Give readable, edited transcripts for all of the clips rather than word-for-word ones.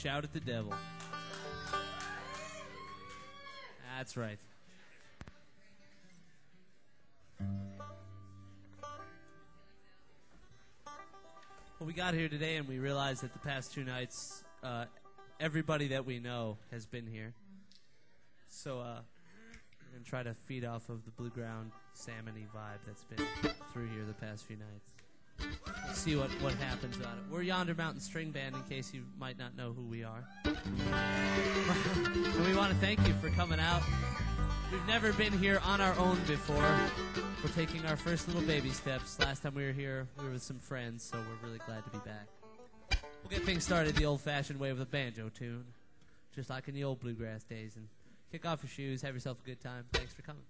shout at the devil. That's right. Well, we got here today and we realized that the past 2 nights, everybody that we know has been here. So, we're going to try to feed off of the blue ground salmon-y vibe that's been through here the past few nights. We'll see what happens on it. We're Yonder Mountain String Band, in case you might not know who we are. And we want to thank you for coming out. We've never been here on our own before. We're taking our first little baby steps. Last time we were here, we were with some friends, so we're really glad to be back. We'll get things started the old-fashioned way with a banjo tune, just like in the old bluegrass days. And kick off your shoes, have yourself a good time. Thanks for coming.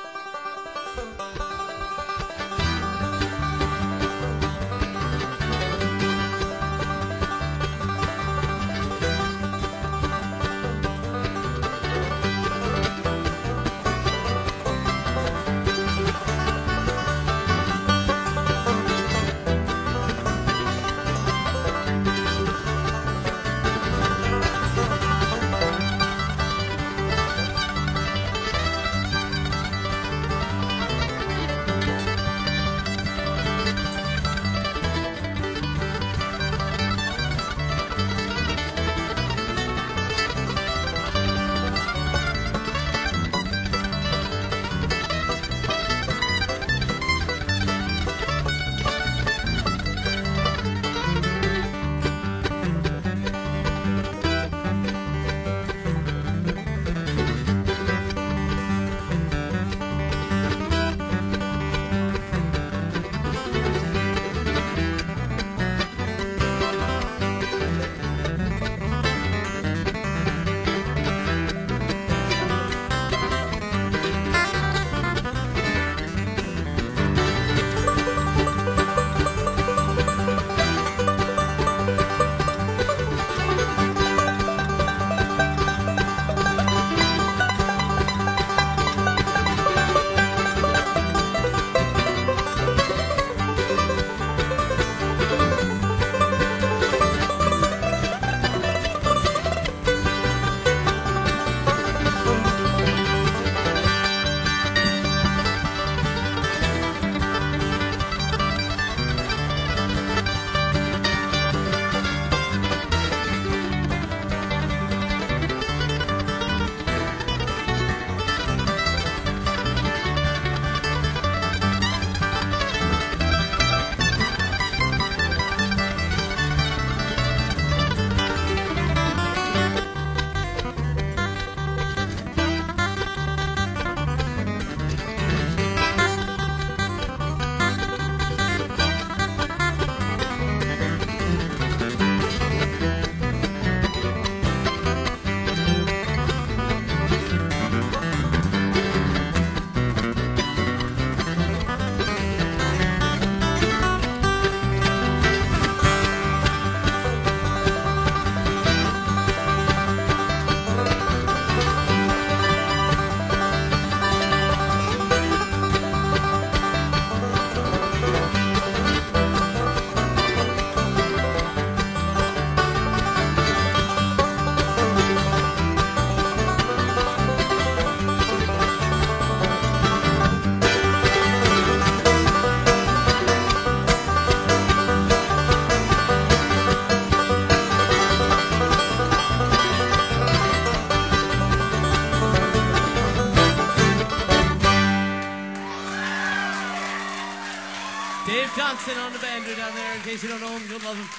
Dave Johnson on the banjo down there. In case you don't know him, you'll love him.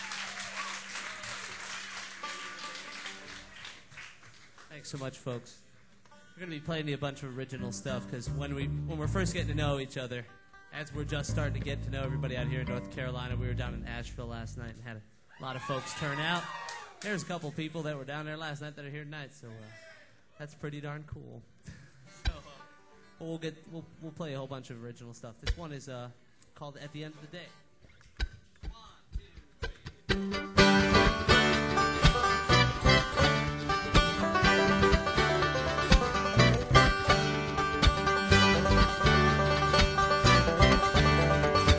Thanks so much, folks. We're going to be playing you a bunch of original stuff because when we're first getting to know each other, as we're just starting to get to know everybody out here in North Carolina, we were down in Asheville last night and had a lot of folks turn out. There's a couple people that were down there last night that are here tonight, so that's pretty darn cool. So we'll play a whole bunch of original stuff. This one is called At the End of the Day. 1, 2, 3.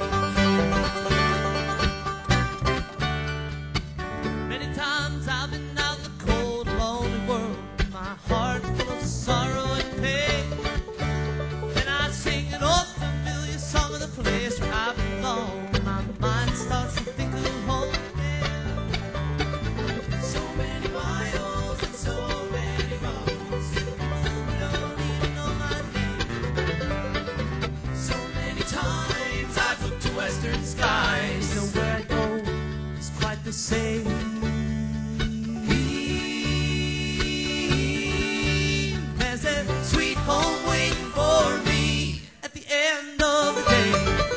Many times I've been same. There's that sweet home waiting for me at the end of the day.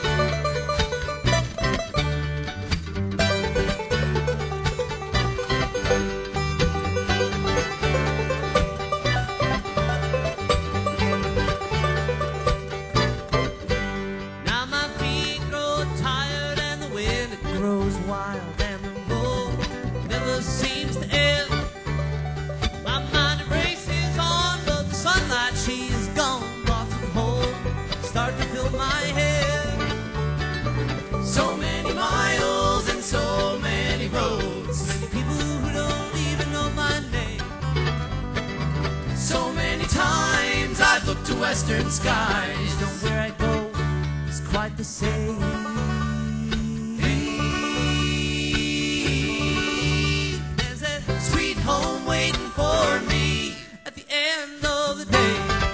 Now my feet grow tired and the wind it grows wild and the road never seems to end. My mind races on, but the sunlight she is gone. Lots of hope start to fill my head. So many miles and so many roads. Many people who don't even know my name. So many times I've looked to western skies. Don't where I go is quite the same. There's that sweet home waiting for me at the end of the day.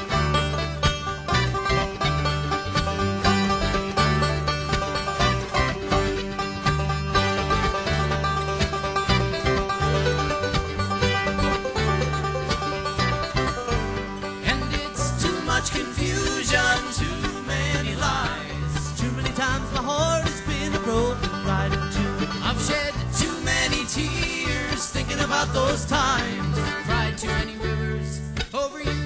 And it's too much confusion, too many lies. Too many times my heart has been a broken right in two. I've shed too many tears thinking about those times. Cried too many rivers over you.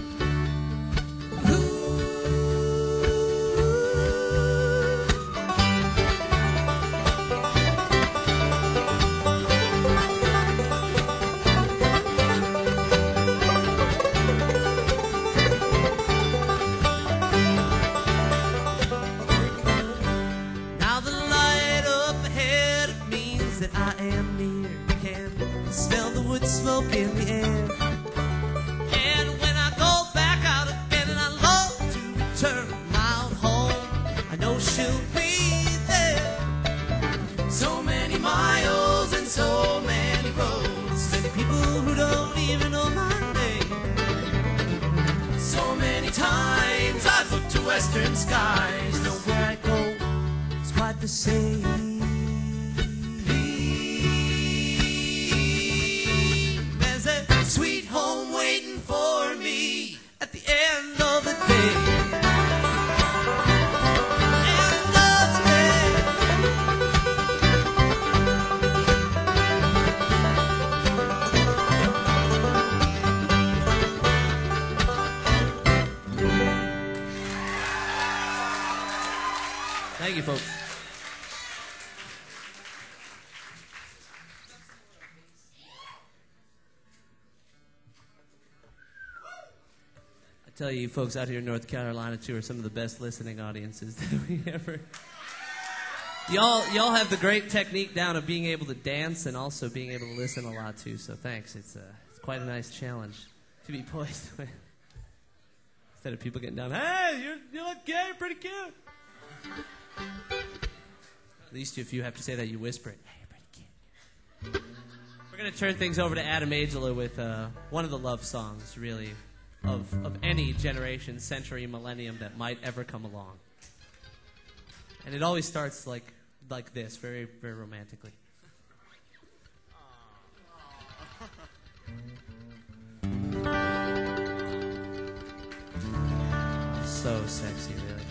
Now the light up ahead, it means that I am near. Can smell the wood smoke in the air. And when I go back out again and I long to return my own home, I know she'll be there. So many miles and so many roads. Many people who don't even know my name. So many times I've looked to western skies. Nowhere I go is quite the same. There's a sweet home waiting for me at the end of the day. End of the day. Thank you, folks. I tell you, folks out here in North Carolina, too, are some of the best listening audiences that we ever. Y'all have the great technique down of being able to dance and also being able to listen a lot, too. So thanks. It's quite a nice challenge to be poised with. Instead of people getting down, hey, you look good, you're pretty cute. At least if you have to say that, you whisper it. Hey, you're pretty cute. We're going to turn things over to Adam Angela with one of the love songs, really, of any generation, century, millennium that might ever come along. And it always starts like this, very, very romantically. So sexy, really.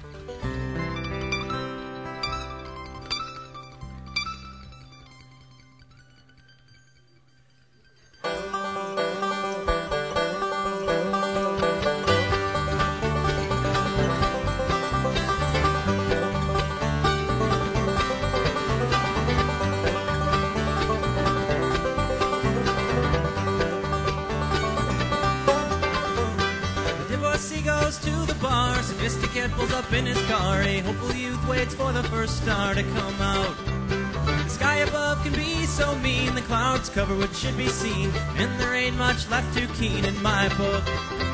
Sophisticated pulls up in his car. A hopeful youth waits for the first star to come out. The sky above can be so mean, the clouds cover what should be seen, and there ain't much left too keen in my book.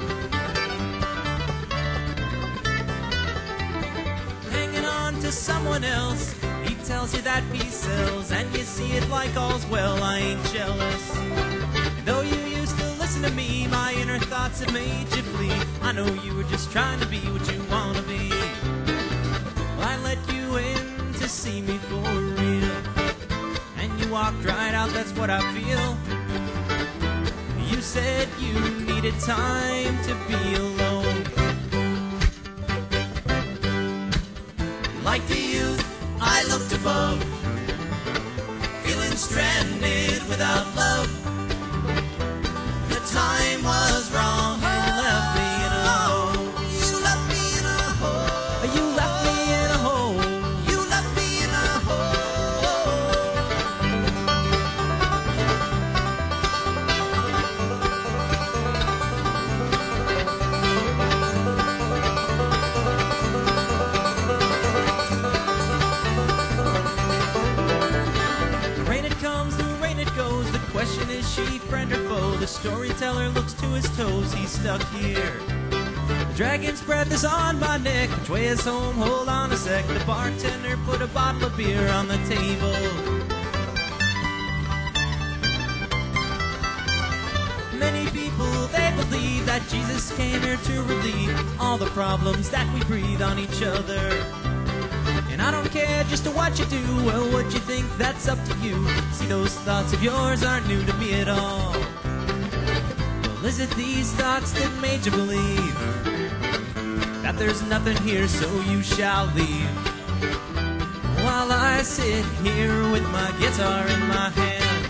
Hanging on to someone else, he tells you that peace sells, and you see it like all's well. I ain't jealous. And though you used to listen to me, my inner thoughts have made you flee. I know you were just trying to be what you want to be. Well, I let you in to see me for real, and you walked right out, that's what I feel. You said you needed time to be alone. Like the youth, I looked above, feeling stranded without love. The time was wrong, and you left me in a hole. You left me in a hole. You left me in a hole. You left me in a hole. The rain it comes, the rain it goes. The question is she friend or foe? The storyteller looks to his toes, he's stuck here. The dragon's breath is on my neck. Which way is home? Hold on a sec. The bartender put a bottle of beer on the table. Many people, they believe that Jesus came here to relieve all the problems that we breathe on each other. And I don't care just to what you do, well, what you think, that's up to you. See, those thoughts of yours aren't new to me at all. Well, is it these thoughts that made you believe that there's nothing here, so you shall leave? While I sit here with my guitar in my hand,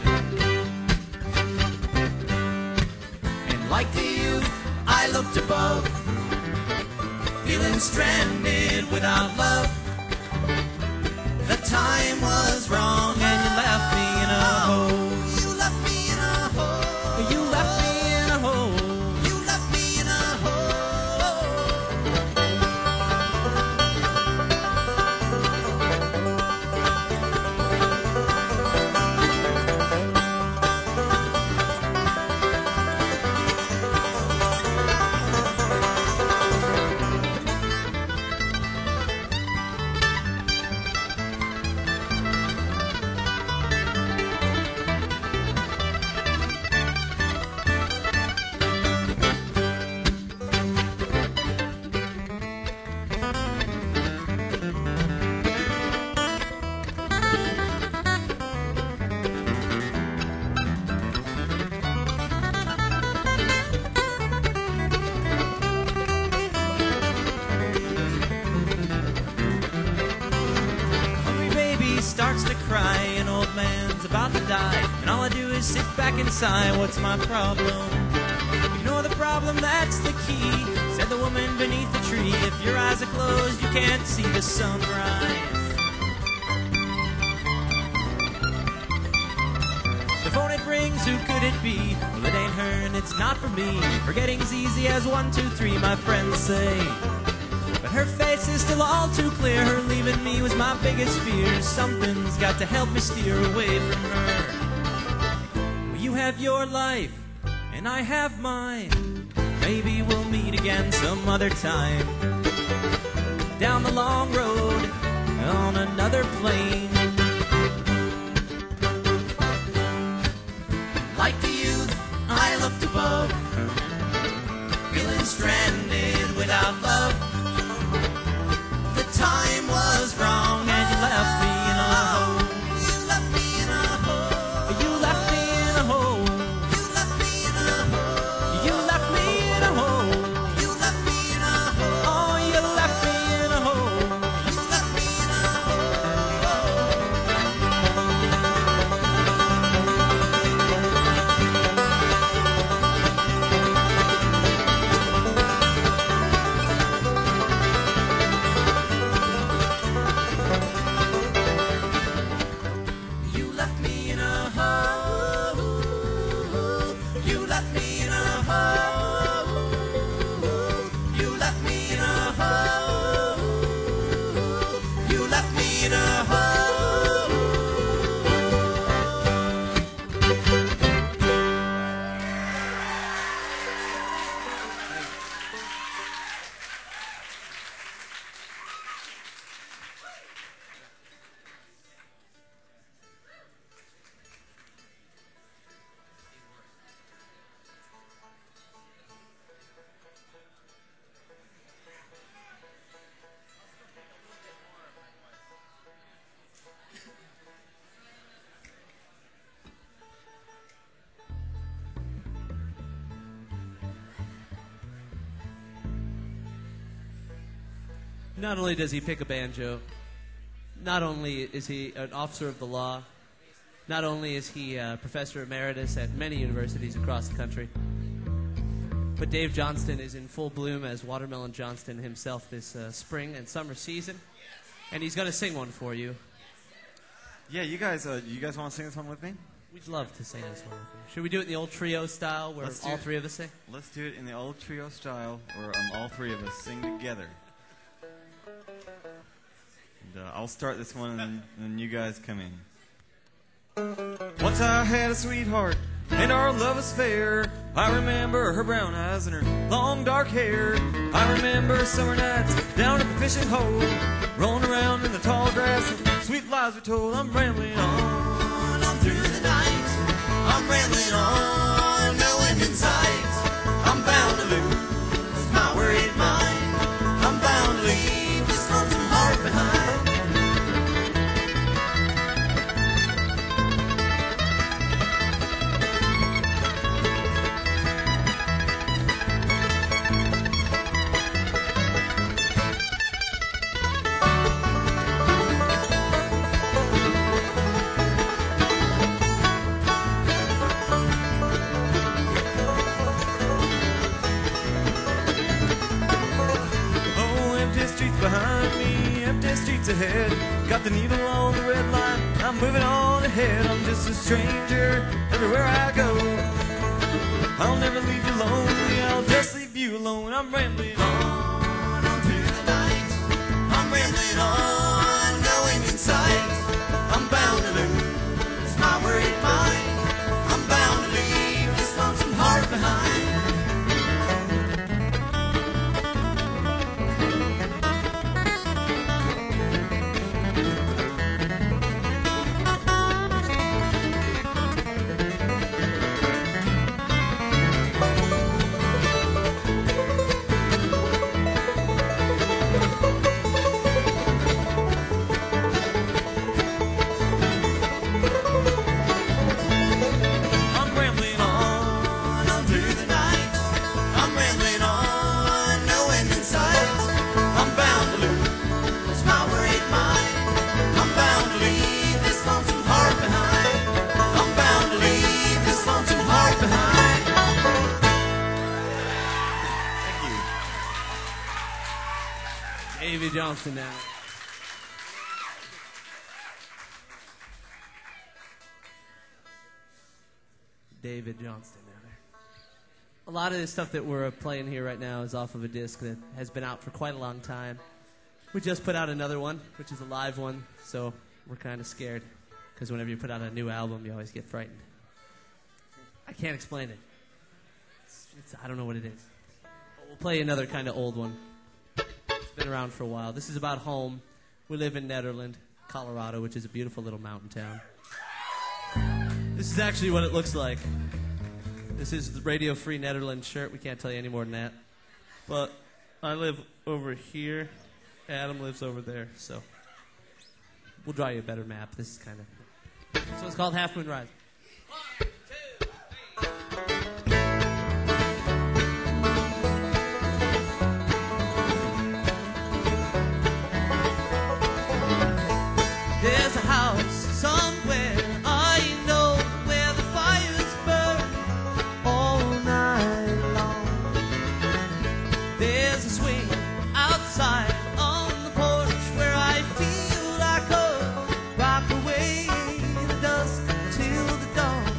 and like the youth, I looked above, feeling stranded without love. The time was wrong, and you left me in a hole. You left me in a hole. You left me in a hole. You left me in a starts to cry, an old man's about to die, and all I do is sit back and sigh. What's my problem? Ignore the problem, that's the key, said the woman beneath the tree. If your eyes are closed, you can't see the sunrise. The phone it rings, who could it be? Well, it ain't her and it's not for me. Forgetting's easy as 1, 2, 3, my friends say. But her face is still all too clear. Her leaving me was my biggest fear. Something's got to help me steer away from her. Well, you have your life, and I have mine. Maybe we'll meet again some other time. Down the long road, on another plane. Like the youth, I looked above, feeling stranded without love. The time was wrong, and you left me in a hole. You left me in a hole. You left me in a hole. You left me in a hole. You left me in a hole. You left me in a hole. Oh, you left me in a hole. You left me in a hole. Not only does he pick a banjo, not only is he an officer of the law, not only is he a professor emeritus at many universities across the country, but Dave Johnston is in full bloom as Watermelon Johnston himself this spring and summer season, and he's going to sing one for you. Yeah, you guys want to sing this one with me? We'd love to sing this one with you. Should we do it in the old trio style where all three of us sing? Let's do it in the old trio style where all three of us sing together. And, I'll start this one and then you guys come in. Once I had a sweetheart and our love was fair. I remember her brown eyes and her long dark hair. I remember summer nights down at the fishing hole, rolling around in the tall grass, sweet lies were told. I'm rambling on through the night. I'm rambling on, no end in sight. I'm bound to lose my worried mind. I'm bound to leave this lonesome heart behind. Behind me, empty streets ahead. Got the needle on the red line. I'm moving on ahead. I'm just a stranger everywhere I go. I'll never leave you lonely. I'll just leave you alone. I'm rambling on through the night. I'm rambling on, no end in sight. I'm bound to lose my worried mind. I'm bound to leave this lonesome heart behind. Davey Johnston now. David Johnston down there. A lot of this stuff that we're playing here right now is off of a disc that has been out for quite a long time. We just put out another one, which is a live one, so we're kind of scared because whenever you put out a new album, you always get frightened. I can't explain it. I don't know what it is. But we'll play another kind of old one. Been around for a while. This is about home. We live in Nederland, Colorado, which is a beautiful little mountain town. This is actually what it looks like. This is the Radio Free Nederland shirt. We can't tell you any more than that. But I live over here. Adam lives over there. So we'll draw you a better map. This is kind of... So it's called Half Moon Rise. 1, 2, 3. There's a house somewhere, I know, where the fires burn all night long. There's a swing outside on the porch where I feel I could rock away the dusk till the dawn.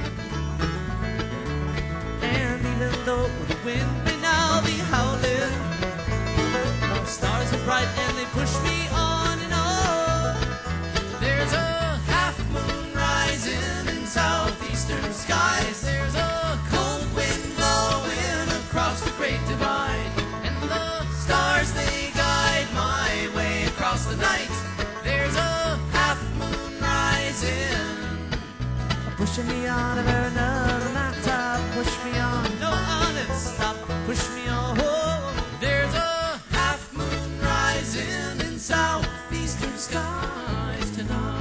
And even though the wind may now be howling, the stars are bright and they push me on and on. There's a half moon rising in southeastern skies. There's a cold wind blowing across the great divide, and the stars, they guide my way across the night. There's a half moon rising, pushing me on over another nighttop. Push me on, no honest stop. Push me on. There's a half moon rising in southeastern skies tonight.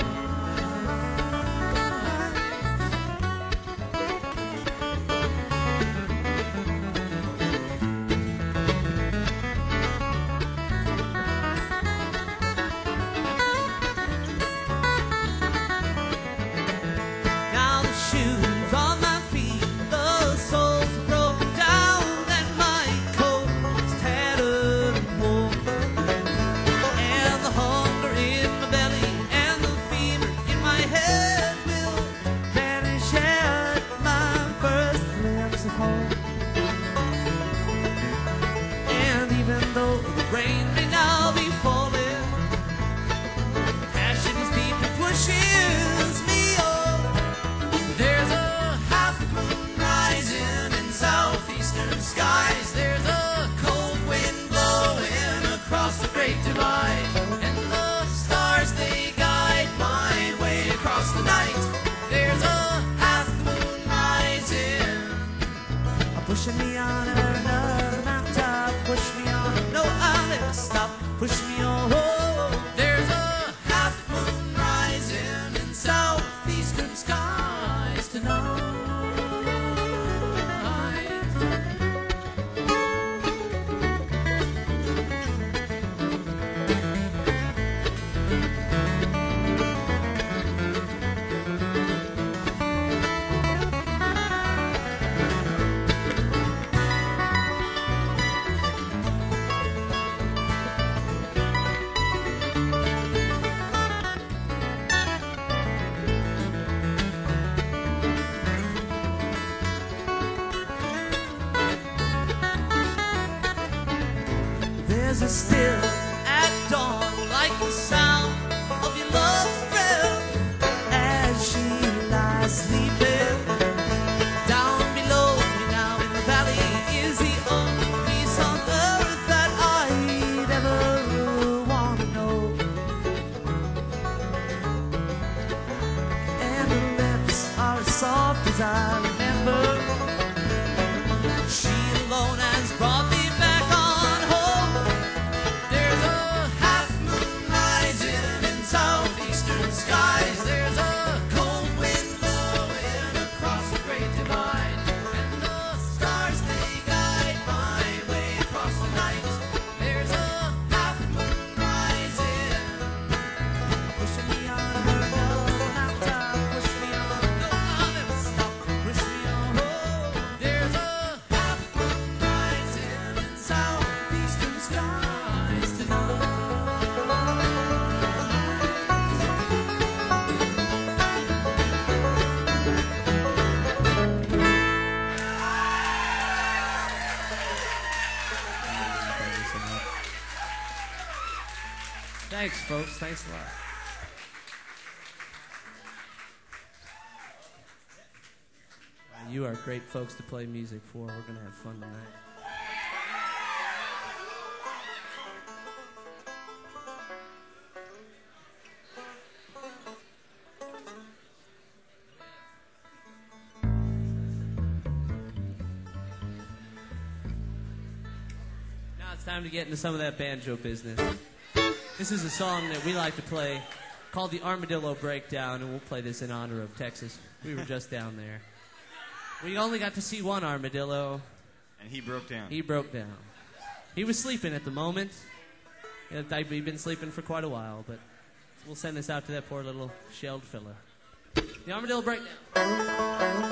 eyes are still at dawn, like the sound of your love's breath as she lies sleeping. Down below me now in the valley is the only peace on earth that I'd ever want to know. And her lips are as soft as I remember. She alone has brought me back on home. There's a half moon rising in southeastern skies. There's a cold wind blowing across the great divide, and the stars they guide my way across the night. There's a half moon rising, pushing me on her mountain, push me on, no, I'll never stop, push me on home. There's a half moon rising in southeastern skies tonight. Thanks, folks. Thanks a lot. You are great folks to play music for. We're going to have fun tonight. Now it's time to get into some of that banjo business. This is a song that we like to play called the Armadillo Breakdown, and we'll play this in honor of Texas. We were just down there. We only got to see one armadillo. And he broke down. He broke down. He was sleeping at the moment. He'd been sleeping for quite a while, but we'll send this out to that poor little shelled fella. The Armadillo Breakdown.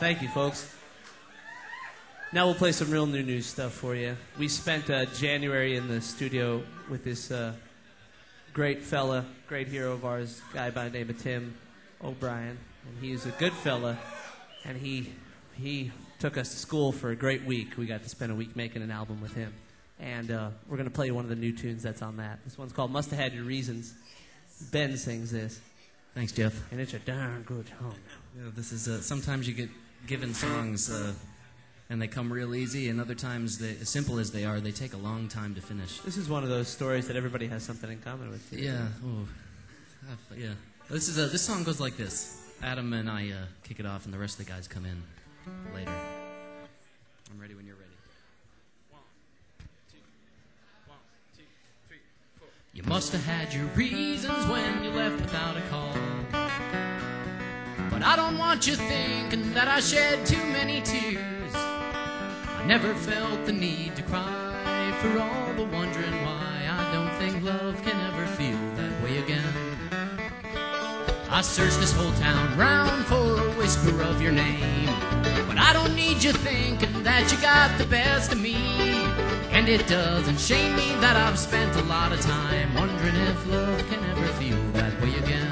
Thank you, folks. Now we'll play some real new stuff for you. We spent January in the studio with this great fella, great hero of ours, guy by the name of Tim O'Brien. And he's a good fella, and he took us to school for a great week. We got to spend a week making an album with him. And we're going to play one of the new tunes that's on that. This one's called Must Have Had Your Reasons. Ben sings this. Thanks, Jeff. And it's a darn good song. Yeah, this is sometimes you get given songs and they come real easy, and other times, as simple as they are, they take a long time to finish. This is one of those stories that everybody has something in common with. Too. Yeah. Oh, yeah. This song goes like this. Adam and I kick it off, and the rest of the guys come in later. I'm ready when you're ready. 1, 2, 1, 2, 3, 4. You must have had your reasons when you left without a call. But I don't want you thinking that I shed too many tears. I never felt the need to cry for all the wondering why. I don't think love can ever feel that way again. I searched this whole town round for a whisper of your name, but I don't need you thinking that you got the best of me. And it doesn't shame me that I've spent a lot of time wondering if love can ever feel that way again.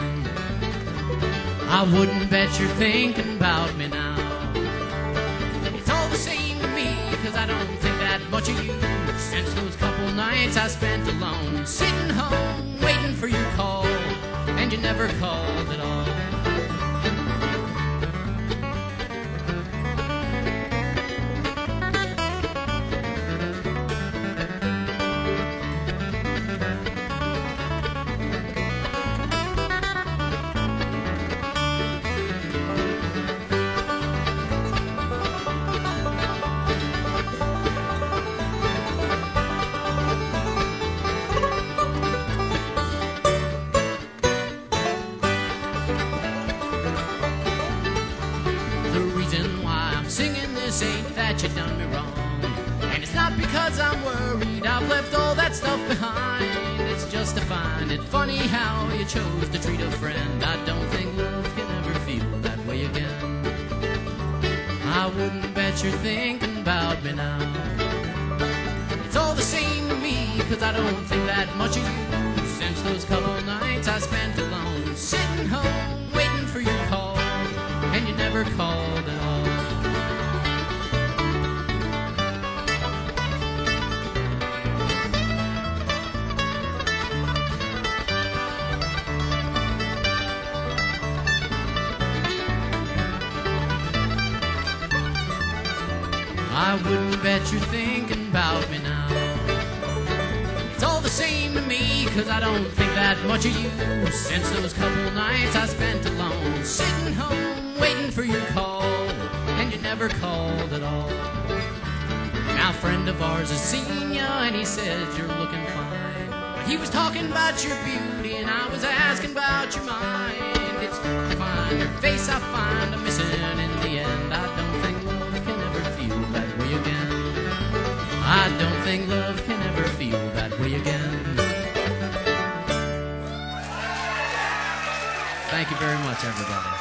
I wouldn't bet you're thinking about me now. It's all the same to me, cause I don't think that much of you since those couple nights I spent alone, sitting home waiting for your call, and you never called at all. You done me wrong, and it's not because I'm worried I've left all that stuff behind. It's just to find it funny how you chose to treat a friend. I don't think love can ever feel that way again. I wouldn't bet you're thinking about me now. It's all the same to me, cause I don't think that much of you since those couple nights I spent alone, sitting home waiting for your call, and you never called at all. I wouldn't bet you're thinking about me now. It's all the same to me, cause I don't think that much of you since those couple nights I spent alone, sitting home waiting for your call, and you never called at all. Now a friend of ours has seen you and he says you're looking fine, but he was talking about your beauty and I was asking about your mind. It's fine, your face I find I'm missing in the end. I don't think love can ever feel that way again. I don't think love can ever feel that way again. Thank you very much, everybody.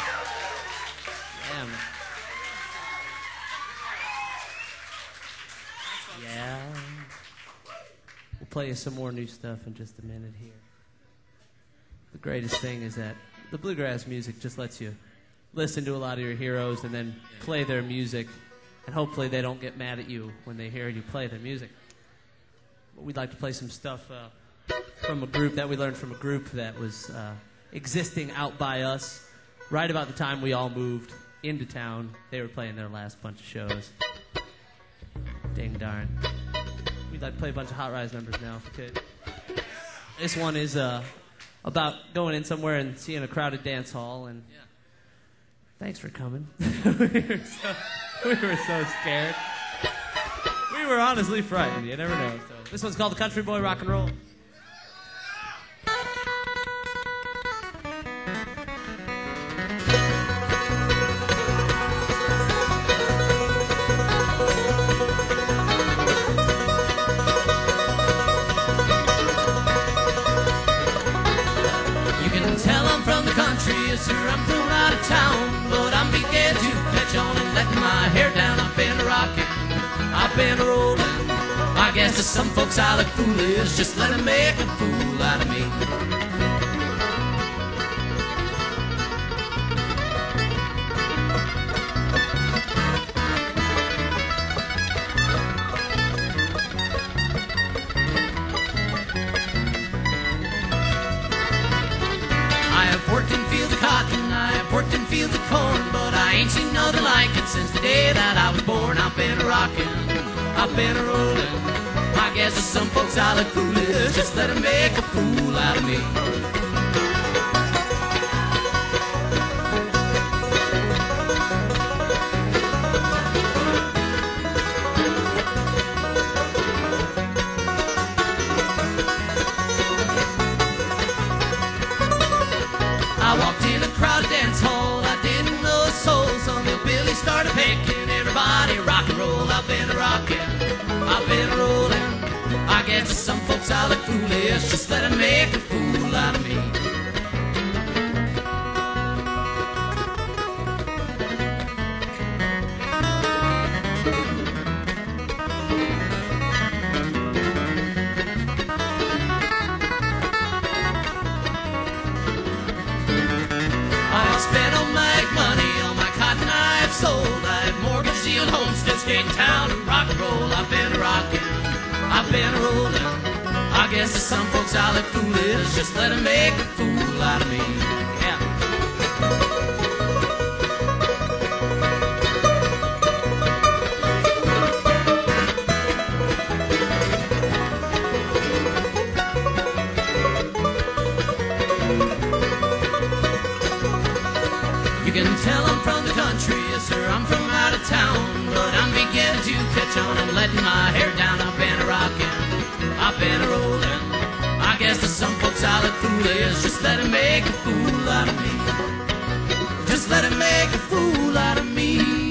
Yeah. We'll play you some more new stuff in just a minute here. The greatest thing is that the bluegrass music just lets you listen to a lot of your heroes and then play their music, and hopefully they don't get mad at you when they hear you play their music. But we'd like to play some stuff from a group that we learned from a group that was existing out by us right about the time we all moved into town. They were playing their last bunch of shows. Ding darn. We'd like to play a bunch of Hot Rise numbers now if we could. This one is about going in somewhere and seeing a crowded dance hall, and thanks for coming. we were so scared. We were honestly frightened. You never know. So this one's called The Country Boy Rock and Roll. Yes, sir, I'm from out of town, but I'm beginning to catch on and let letting my hair down. I've been rocking, I've been rolling. I guess to some folks I look foolish, just let them make a fool out of me. I have worked in fields of cotton, I have worked in fields of corn, but I ain't seen nothing like it since the day that I was born. I've been rocking, I've been rolling. I guess to some folks I look foolish, just let them make a fool out of me. I walked in a crowded dance hall, I didn't know a soul. Some hillbilly started picking, everybody rock and roll. I've been rocking, I've been rolling. I guess to some folks I look foolish, just let them make a fool out of me. I've spent all my money on my cotton I've sold. I've mortgaged the old homestead, stayed in town and rock and roll. I've been rocking, I've been rolling. I guess to some folks I look foolish, just let them make a fool out of me. Yeah. You can tell I'm from the country, yes sir, I'm from out of town, but I'm beginning to catch on and letting my hair down. I've been rocking, I've been rolling. I guess to some folks I look foolish, just let him make a fool out of me. Just let him make a fool out of me.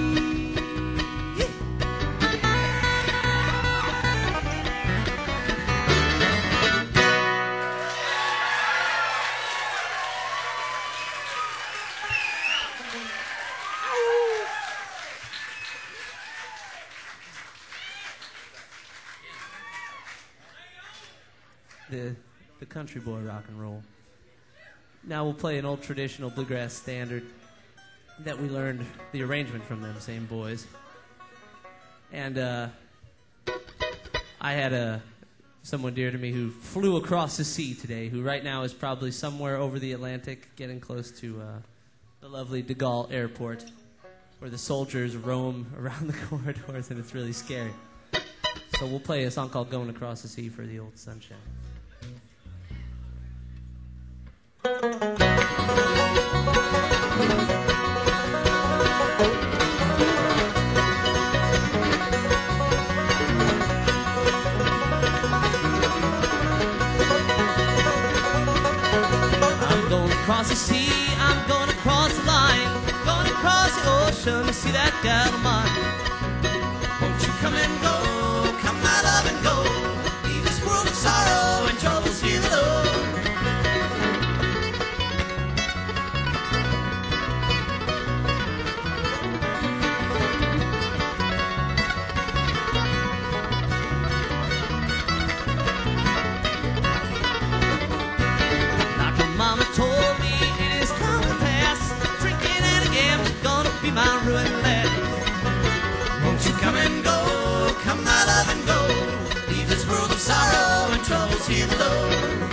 The country boy rock and roll. Now we'll play an old traditional bluegrass standard that we learned the arrangement from them same boys. And I had someone dear to me who flew across the sea today, who right now is probably somewhere over the Atlantic, getting close to the lovely de Gaulle Airport, where the soldiers roam around the corridors and it's really scary. So we'll play a song called Going Across the Sea for the Old Sunshine. I'm going across the sea, I'm going across the line, going across the ocean to see that gal of mine. Won't you come and go, come my love and go, leave this world of sorrow and troubles here below. Mama told me it is come to pass, drinking and a gambling gonna be my ruin last. Won't you come and go, come my love and go, leave this world of sorrow and troubles here below.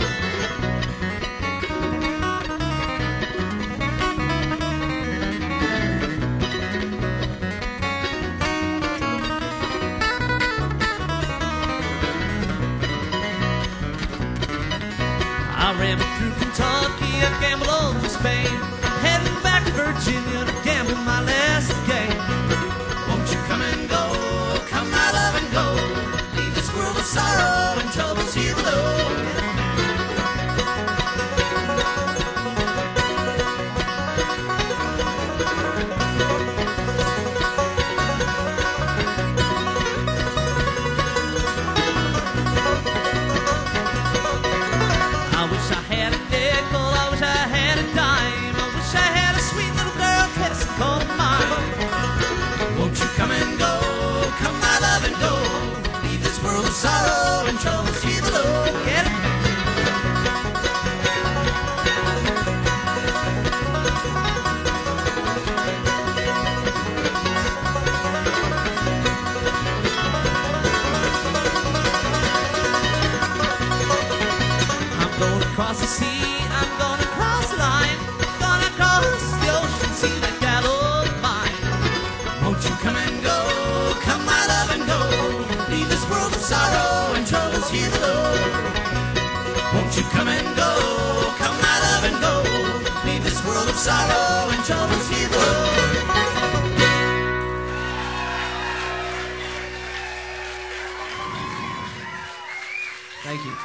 I ran through Kentucky, I gambled over Spain, heading back to Virginia to gamble my last game. Won't you come and go, come my love and go, leave this world of sorrow and troubles here below. I wish I had a nickel, I wish I had a dime, I wish I had a sweet little girl cross the sea, I'm gonna cross the line. Gonna cross the ocean, see that gal of mine. Won't you come and go, come my love and go. Leave this world of sorrow and troubles here below. Won't you come and go, come my love and go. Leave this world of sorrow and troubles here below. Thank you.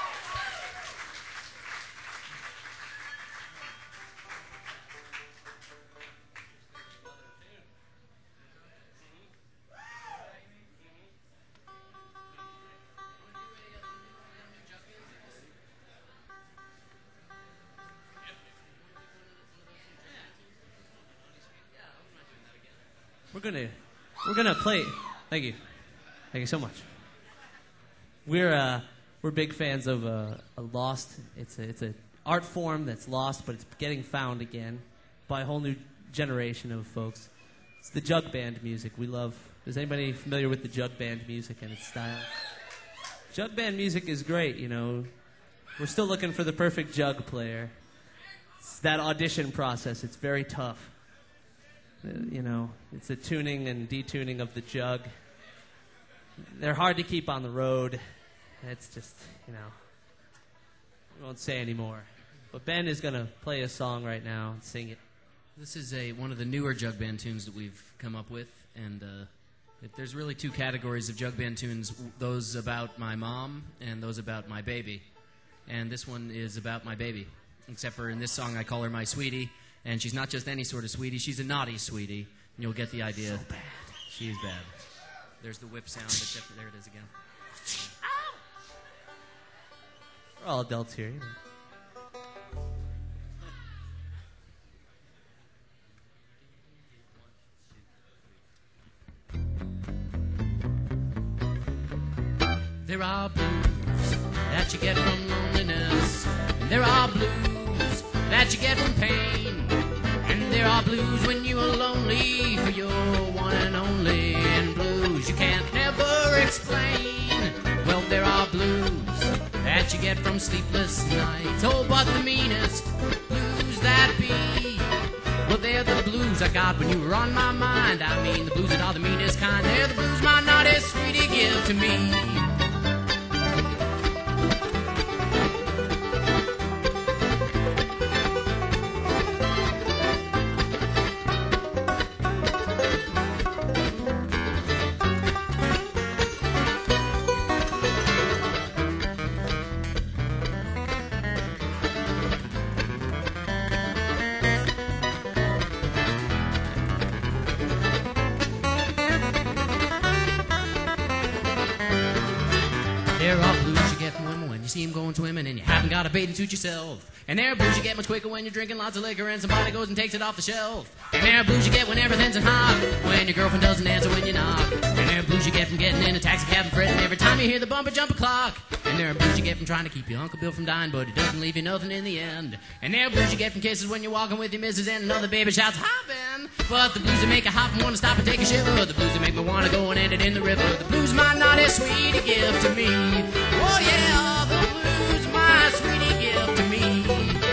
We're gonna play. Thank you so much. We're big fans of a lost. It's a art form that's lost, but it's getting found again by a whole new generation of folks. It's the jug band music. We love. Is anybody familiar with the jug band music and its style? Jug band music is great. You know, we're still looking for the perfect jug player. It's that audition process. It's very tough. You know, it's the tuning and detuning of the jug. They're hard to keep on the road. It's just, you know, we won't say anymore. But Ben is going to play a song right now and sing it. This is one of the newer jug band tunes that we've come up with, and there's really two categories of jug band tunes, those about my mom and those about my baby. And this one is about my baby, except for in this song I call her my sweetie, and she's not just any sort of sweetie, she's a naughty sweetie, and you'll get the idea. So bad. She is bad. There's the whip sound, except there it is again. We're all adults here, you know. There are blues that you get from loneliness, and there are blues that you get from pain, and there are blues when you are lonely for your one and only, and blues you can't never explain. Well, there are blues that you get from sleepless nights, oh, but the meanest blues that be, well, they're the blues I got when you were on my mind. I mean, the blues that are the meanest kind, they're the blues my naughty sweetie give to me. See him going swimming and you haven't got a bathing suit yourself. And there are blues you get much quicker when you're drinking lots of liquor and somebody goes and takes it off the shelf. And there are blues you get when everything's hot, when your girlfriend doesn't answer when you knock. And there are blues you get from getting in a taxi cab and fretting every time you hear the bumper jumper clock. And there are blues you get from trying to keep your Uncle Bill from dying, but it doesn't leave you nothing in the end. And there are blues you get from kisses when you're walking with your missus and another baby shouts, "Hi, Ben!" But the blues that make a hop and want to stop and take a shiver, the blues that make me want to go and end it in the river, the blues my naughty sweetie give to me. Oh yeah, the blues my sweetie give to me.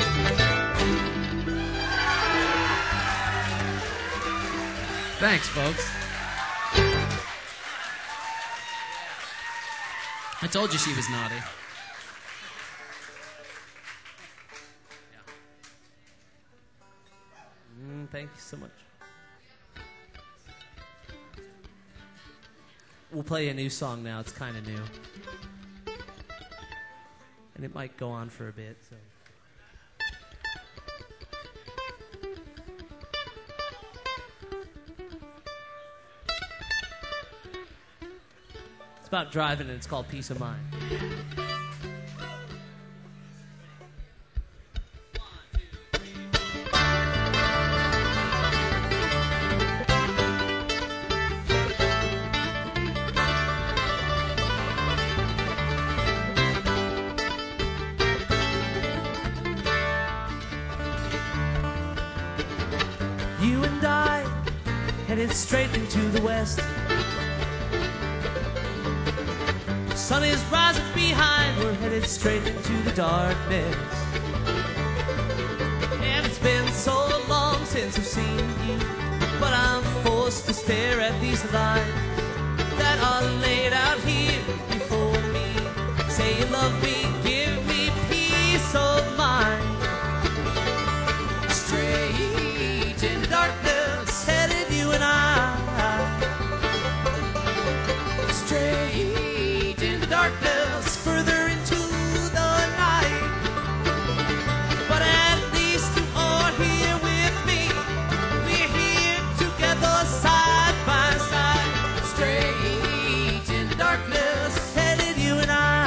Thanks, folks. I told you she was naughty. Thank you so much. We'll play a new song now. It's kind of new. And it might go on for a bit, so. It's about driving, and it's called Peace of Mind. You and I headed straight into the west. The sun is rising behind. We're headed straight into the darkness. And it's been so long since I've seen you, but I'm forced to stare at these lines that are laid out here before me. Say you love me, give me peace of mind. Straight into darkness, headed you and I. Straight into darkness, further into the night. But at least you are here with me. We're here together side by side. Straight into darkness, headed you and I.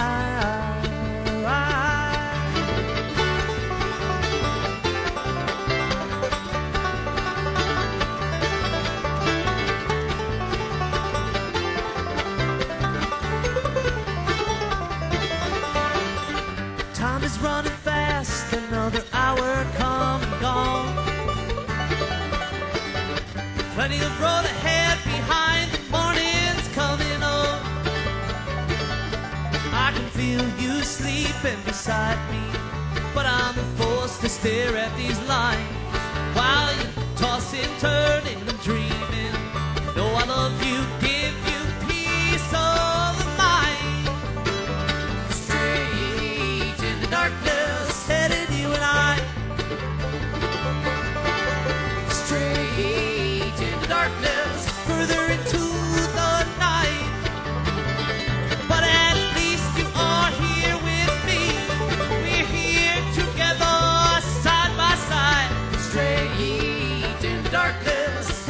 Time is running fast, another hour come and gone. Plenty of road ahead, behind the morning's coming on. I can feel you sleeping beside me, but I'm forced to stare at these lines while you're tossing, turning, and dreaming. No, I love you, give you peace of mind. Straight in the darkness, headed you and I. Straight in the darkness, further into the night. But at least you are here with me. We're here together, side by side. Straight in the darkness,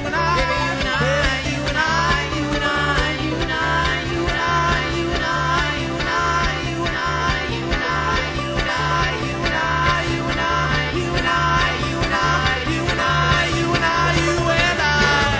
and I, you and I, you and I, you and I, you and I, you and I, you and I, you and I, you and I, you and I, you and I, you and I, you and I, you and I, you and I, you and I, you and I.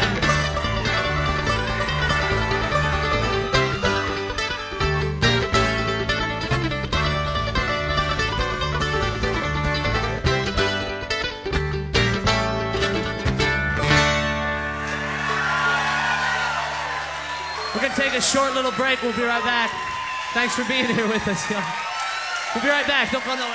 We're going to take a short little break. We'll be right back. Thanks for being here with us, y'all. We'll be right back. Don't go nowhere.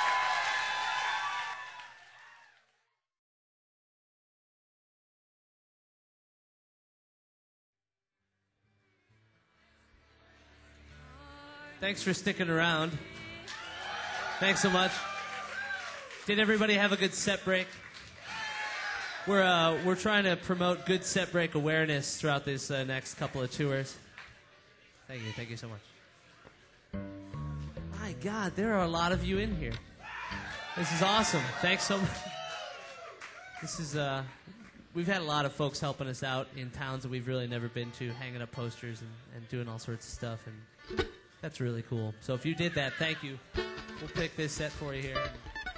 Thanks for sticking around. Thanks so much. Did everybody have a good set break? We're trying to promote good set break awareness throughout this next couple of tours. Thank you so much. My God, there are a lot of you in here. This is awesome. Thanks so much. This is we've had a lot of folks helping us out in towns that we've really never been to, hanging up posters and doing all sorts of stuff, and that's really cool. So if you did that, thank you. We'll pick this set for you here.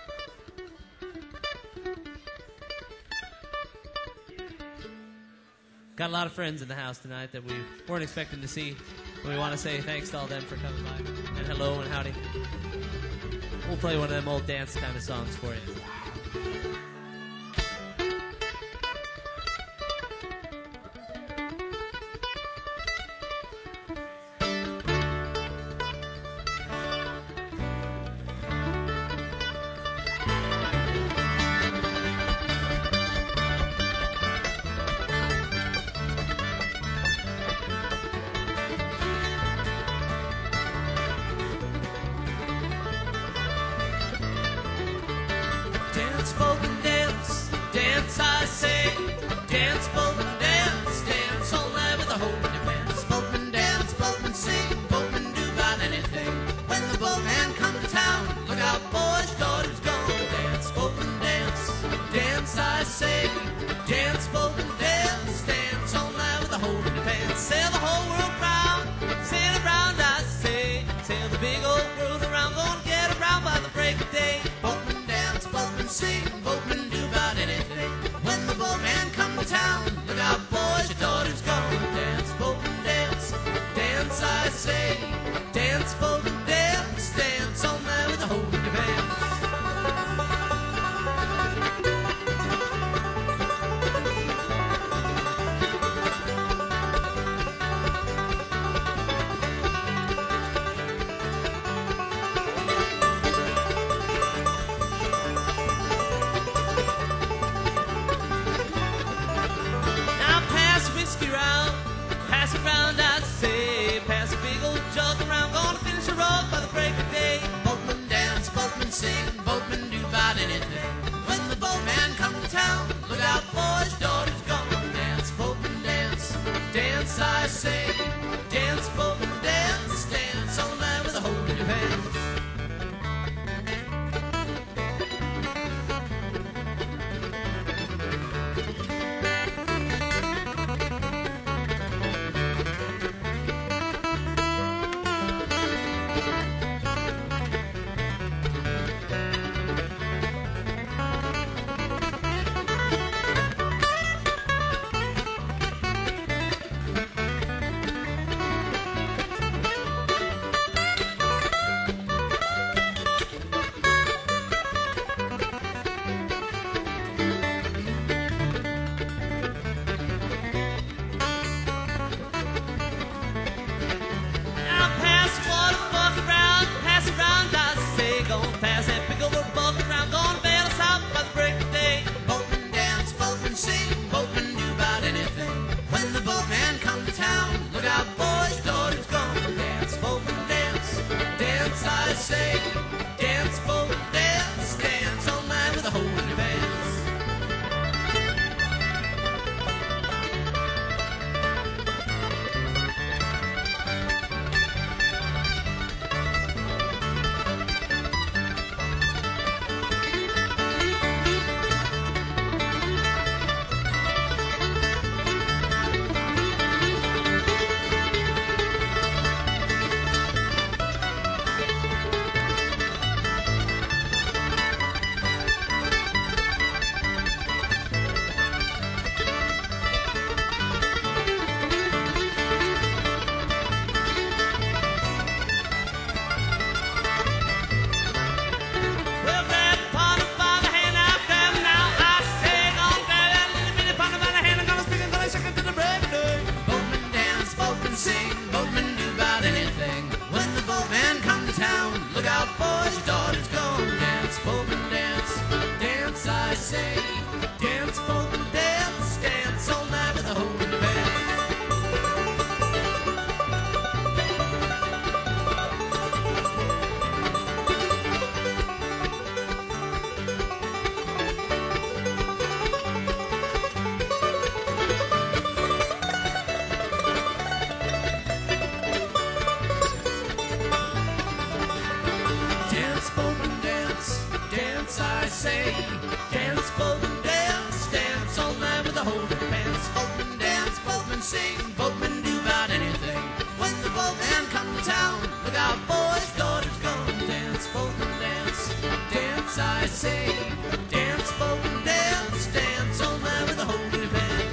Got a lot of friends in the house tonight that we weren't expecting to see. And we want to say thanks to all them for coming by. And hello and howdy. We'll play one of them old dance kind of songs for you. Dance, Bolton, dance, dance, I say. Dance, Bolton, dance, dance all night with a whole dance. Bolton, dance, Bolton, sing, Bolton, do about anything. When the boatman comes to town, look out, boys, daughter's gone. Dance, Bolton, dance, dance, I say. Dance, Bolton, dance, dance all night with a whole dance. Sail the whole world round, sail around, I say. Sail the big old world around, gonna get around by the break of day. Sing, boatman, do about anything. When the boatman come to town, look say, dance, Boatman, dance, dance all night with a holding band. Dance, Boatman, dance, dance, I say. Dance, Boatman, dance, dance all night with the holding pants. Boatman, dance, Boatman, sing. Boatman, do about anything. When the boatman come to town, look out, boys, daughters, come. Dance, Boatman, dance, dance, I say. Dance, Boatman, dance, dance all night with the holding pants.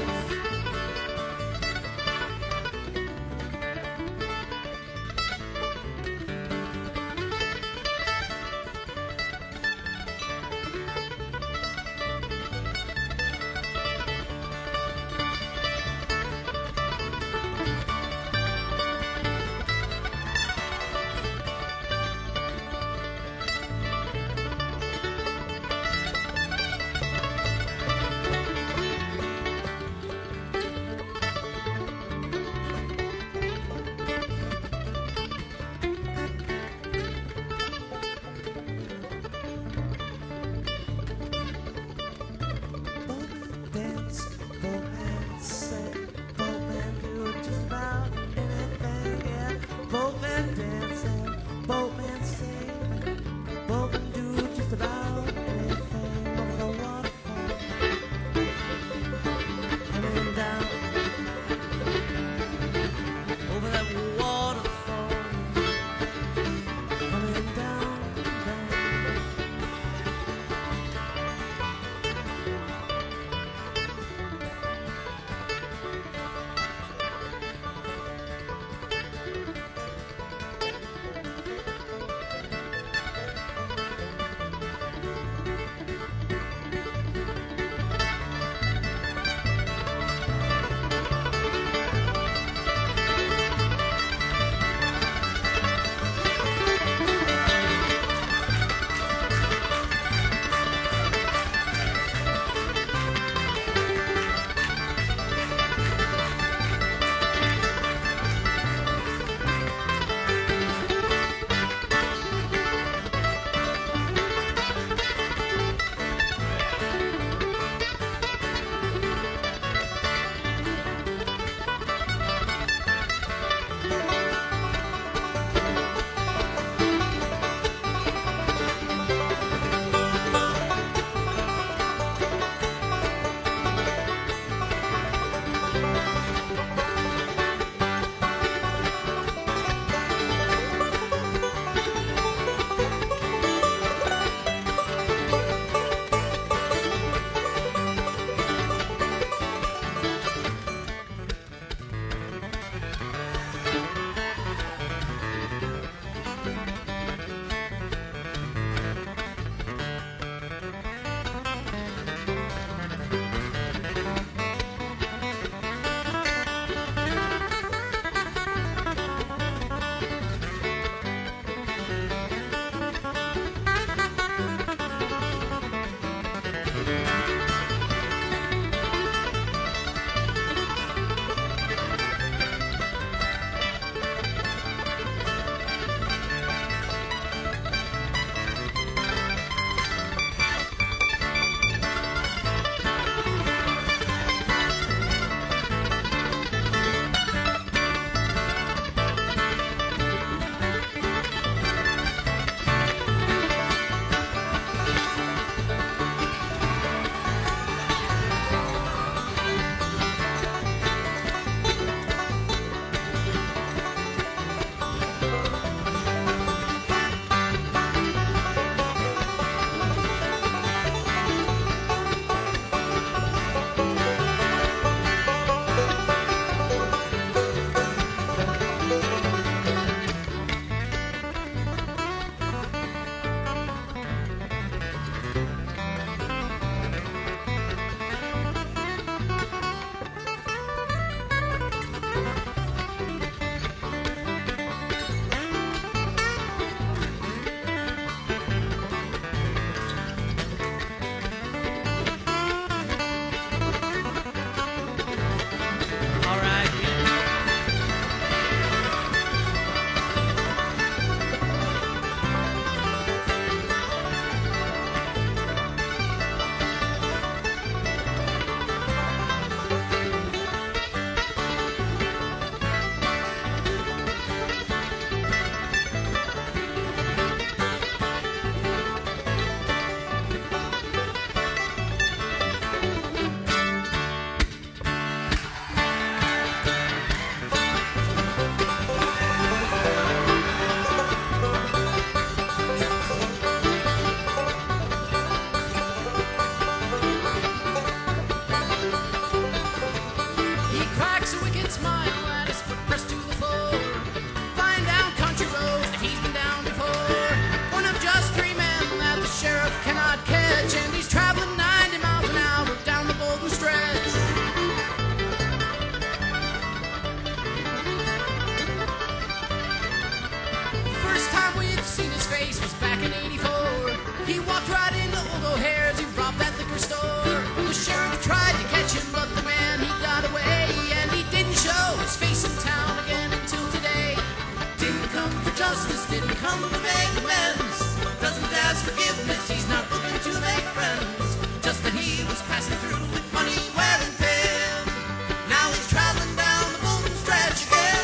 seen his face was back in '84. He walked right into old O'Hare's, he robbed that liquor store. The sheriff tried to catch him, but the man, he got away. And he didn't show his face in town again until today. Didn't come for justice, didn't come to make amends. Doesn't ask forgiveness, he's not looking to make friends. Just that he was passing through with money wearing thin. Now he's traveling down the golden stretch again.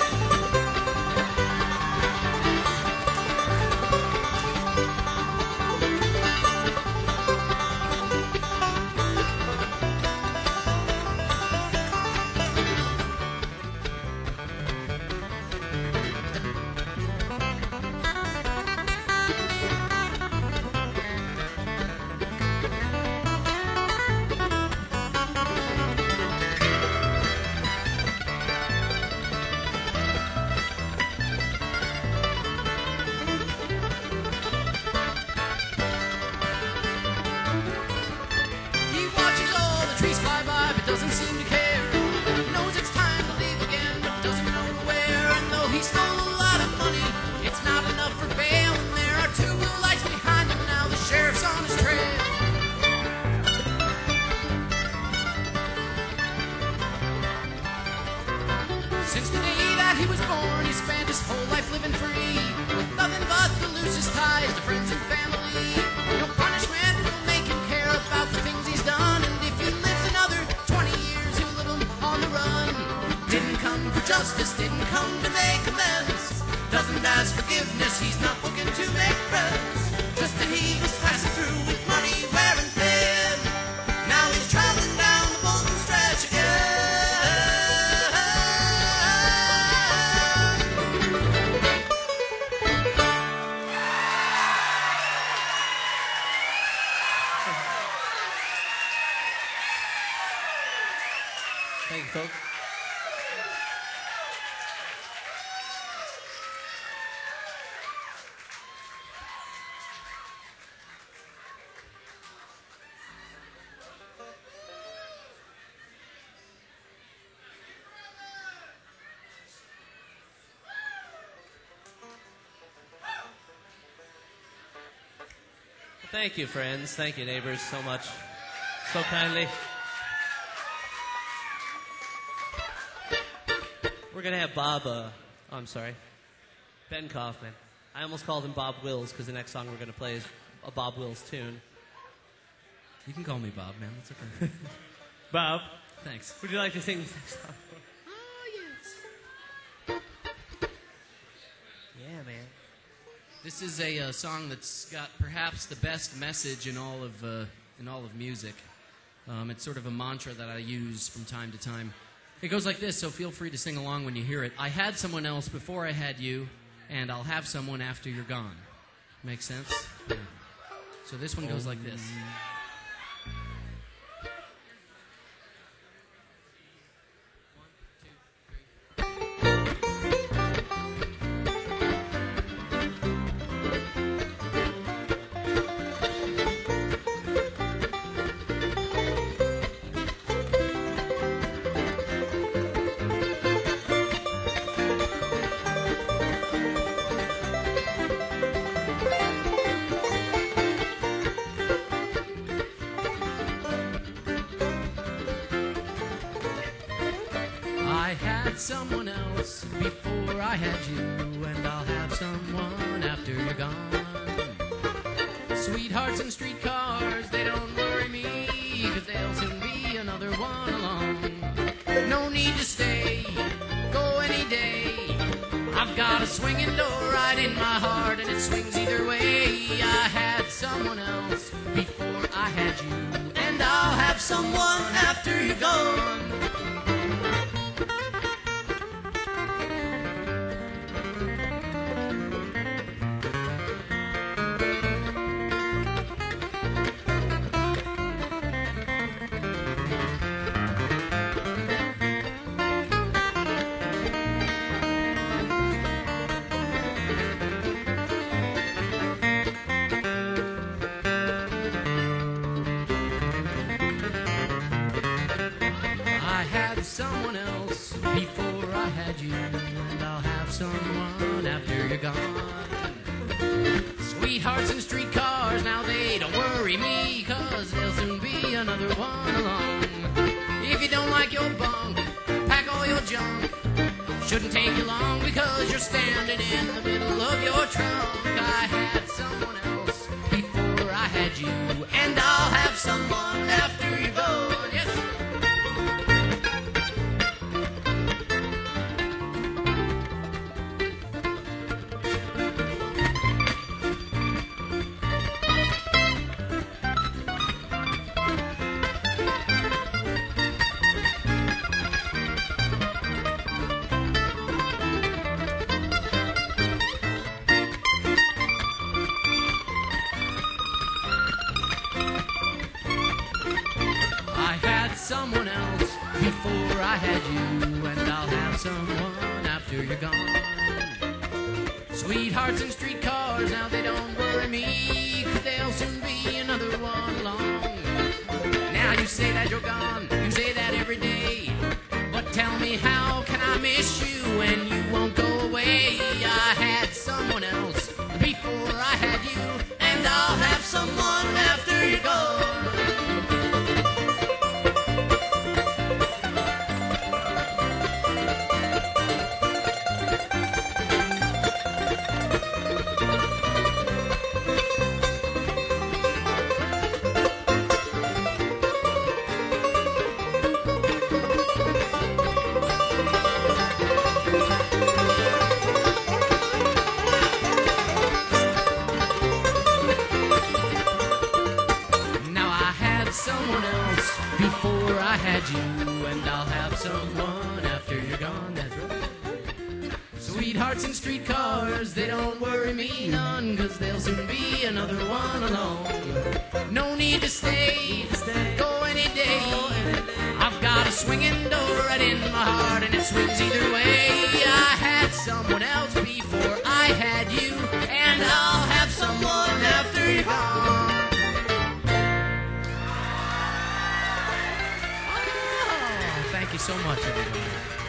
He watches all the trees fly by, but doesn't seem to care. Knows it's time to leave again, but doesn't know where. And though he stole a lot of money, it's not enough for bail. And there are two blue lights behind him now, the sheriff's on his trail. Since the day that he was born, he spent his whole life living free, with nothing but the loosest ties to friends and family. No punishment will make him care about the things he's done. And if he lives another 20 years, he'll live 'em on the run. Didn't come for justice, didn't come to make amends. Doesn't ask forgiveness, he's not looking to make friends. Just that he was passing through with money wearing thin. Now he's traveling down the golden stretch again. Thank you, folks. Thank you, friends. Thank you, neighbors, so much. So kindly. We're going to have Bob, I'm sorry, Ben Kaufman. I almost called him Bob Wills because the next song we're going to play is a Bob Wills tune. You can call me Bob, man. That's okay. Bob, Thanks. would you like to sing this next song? Yeah, man. This is a song that's got perhaps the best message in all of music. It's sort of a mantra that I use from time to time. It goes like this, so feel free to sing along when you hear it. I had someone else before I had you, and I'll have someone after you're gone. Make sense? Yeah. So this one goes like this. I had someone else before I had you, and I'll have someone after you're gone. Sweethearts and streetcars, they don't worry me, 'cause there'll soon be another one along. No need to stay, go any day. I've got a swinging door right in my heart, and it swings either way. I had someone else before I had you, and I'll have someone after you're gone. I Sweethearts and streetcars, now they don't worry me, 'cause there'll soon be another one along. If you don't like your bunk, pack all your junk. Shouldn't take you long, because you're standing in the middle of your trunk. I had someone else before I had you, and I'll have someone after you're gone. Yes. Someone else before I had you, and I'll have someone after you're gone. Sweethearts and streetcars, now they don't worry me, 'cause there'll soon be another one along. Now you say that you're gone, you say that every day, but tell me, how can I miss you when you won't go away? I had someone else before I had you, and I'll have someone after you're gone. Someone else before I had you, and I'll have someone after you're gone. That's right. Sweethearts and streetcars, they don't worry me none, 'cause there'll soon be another one along. No need to stay, go any day. I've got a swinging door right in my heart, and it swings either way. I had someone else before I had you, and I'll have someone after you're gone. Thank you so much, everybody.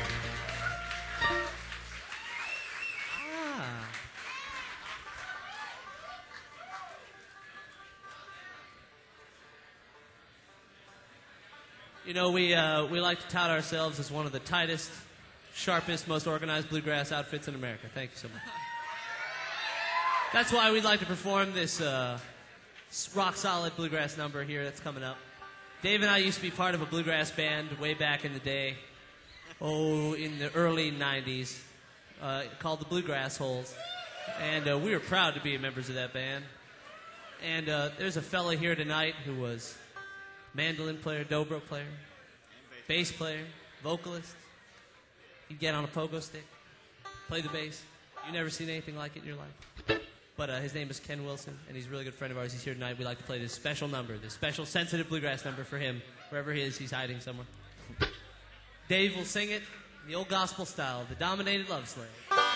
You know, we like to tout ourselves as one of the tightest, sharpest, most organized bluegrass outfits in America. Thank you so much. That's why we'd like to perform this rock-solid bluegrass number here that's coming up. Dave and I used to be part of a bluegrass band way back in the day, in the early 90s, called the Bluegrass Holes. And we were proud to be members of that band. And there's a fella here tonight who was mandolin player, dobro player, bass player, vocalist. He'd get on a pogo stick, play the bass. You've never seen anything like it in your life. But his name is Ken Wilson, and he's a really good friend of ours. He's here tonight. We'd like to play this special number, this special sensitive bluegrass number for him. Wherever he is, he's hiding somewhere. Dave will sing it in the old gospel style, The Dominated Love Slave.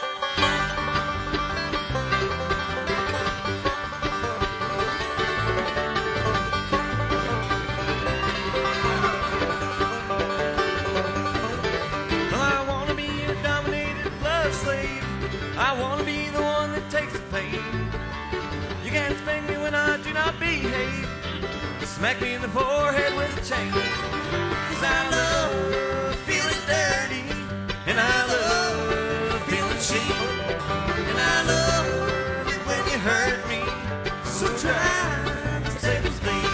Well, I want to be a dominated love slave. I want to be the one that takes the pain. You can't spank me when I do not behave. Smack me in the forehead with a chain. 'Cause I love feeling dirty, and I love feeling cheap, and I love it when you hurt me. So try to save us, please.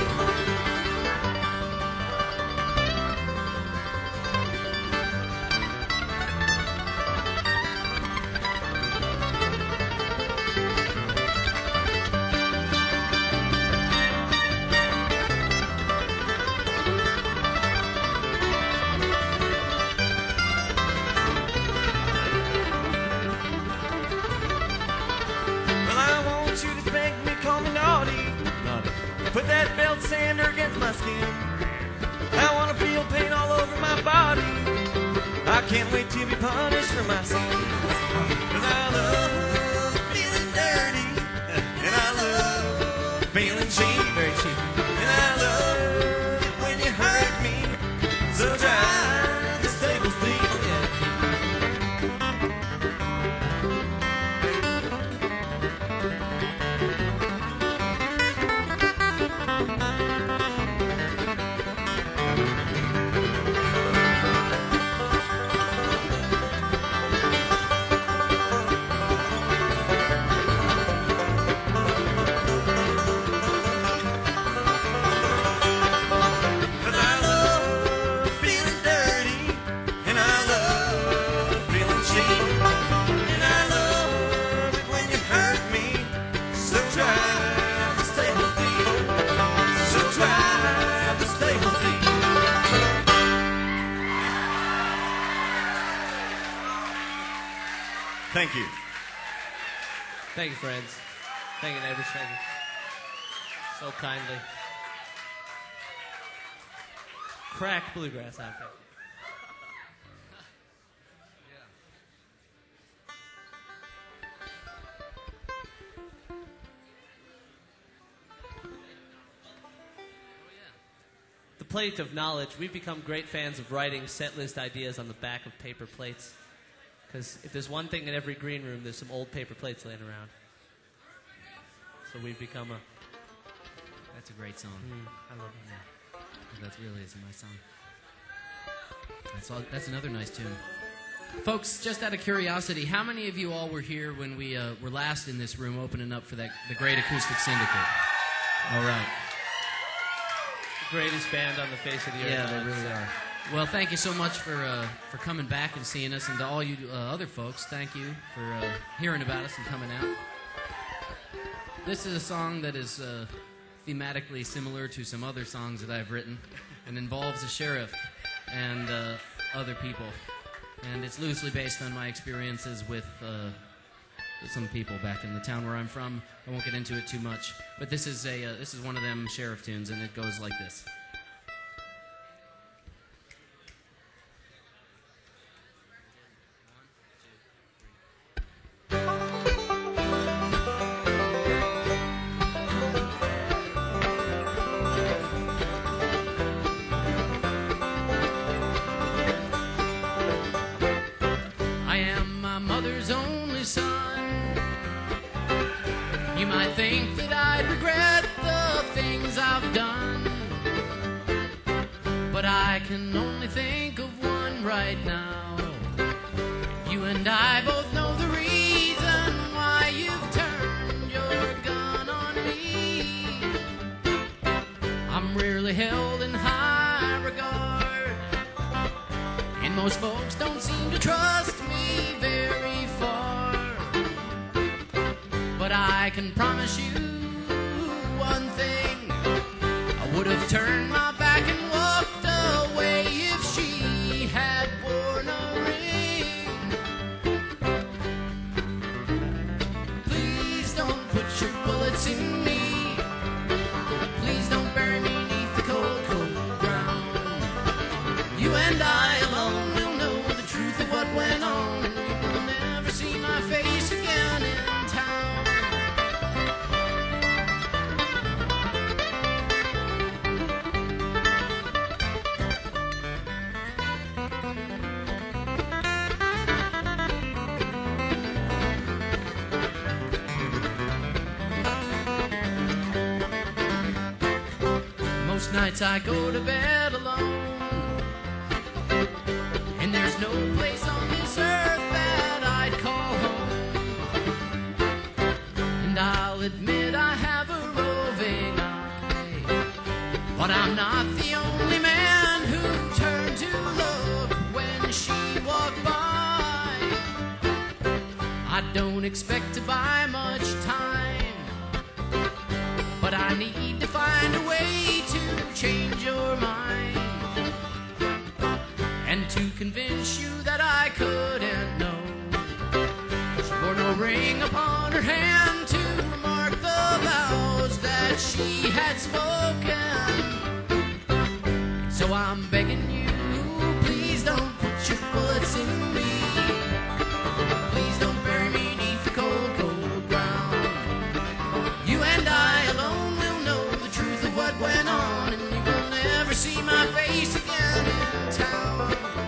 Put that belt sander against my skin. I want to feel pain all over my body. I can't wait to be punished for my sins. 'Cause I love feeling dirty, and I love feeling cheap, very cheap. And I love it when you hurt me. So drive this table, please. Thank you, friends. Thank you, neighbors. Thank you. So kindly. Crack bluegrass out there. The Plate of Knowledge. We've become great fans of writing set list ideas on the back of paper plates. Because if there's one thing in every green room, there's some old paper plates laying around. So we've become a... That's a great song. I love it. That really is a nice song. That's another nice tune. Folks, just out of curiosity, how many of you all were here when we were last in this room opening up for the Great Acoustic Syndicate? All right. The greatest band on the face of the earth. Yeah, they really are. Well, thank you so much for coming back and seeing us, and to all you other folks, thank you for hearing about us and coming out. This is a song that is thematically similar to some other songs that I've written, and involves a sheriff and other people, and it's loosely based on my experiences with some people back in the town where I'm from. I won't get into it too much, but this is one of them sheriff tunes, and it goes like this. Think that I'd regret the things I've done, but I can only think of one right now. You and I both know the reason why you've turned your gun on me. I'm rarely held in high regard, and most folks don't seem to trust me very far. But I can promise you one thing, I would have turned my back and walked away if she had worn a ring. Please don't put your bullets in me. Please don't bury me beneath the cold, cold ground. You and I alone will know the truth of what went on, and you will never see my face again in town. Most nights I go to bed alone, and there's no place on this earth that I'd call home. And I'll admit I have a roving eye, but I'm not the only man who turned to look when she walked by. I don't expect to buy much time, but I need to find a way to change your mind, and to convince you that I couldn't know. She wore no ring upon her hand to mark the vows that she had spoken. So I'm begging you, please don't put your bullets in me. Please don't bury me beneath the cold, cold ground. You and I alone will know the truth of what went on, and you will never see my face again in town.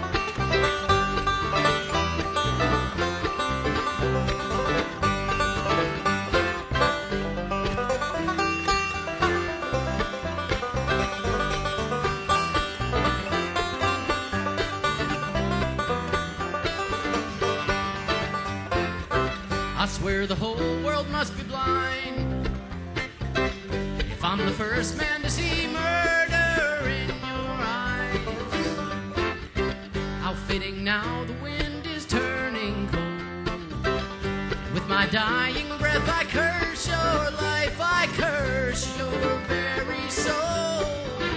I swear the whole world must be blind if I'm the first man to see murder in your eyes. How fitting now the wind is turning cold. With my dying breath I curse your life, I curse your very soul.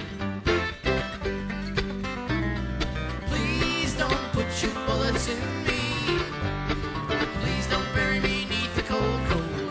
Please don't put your bullets in me. Please don't bury me beneath the cold, cold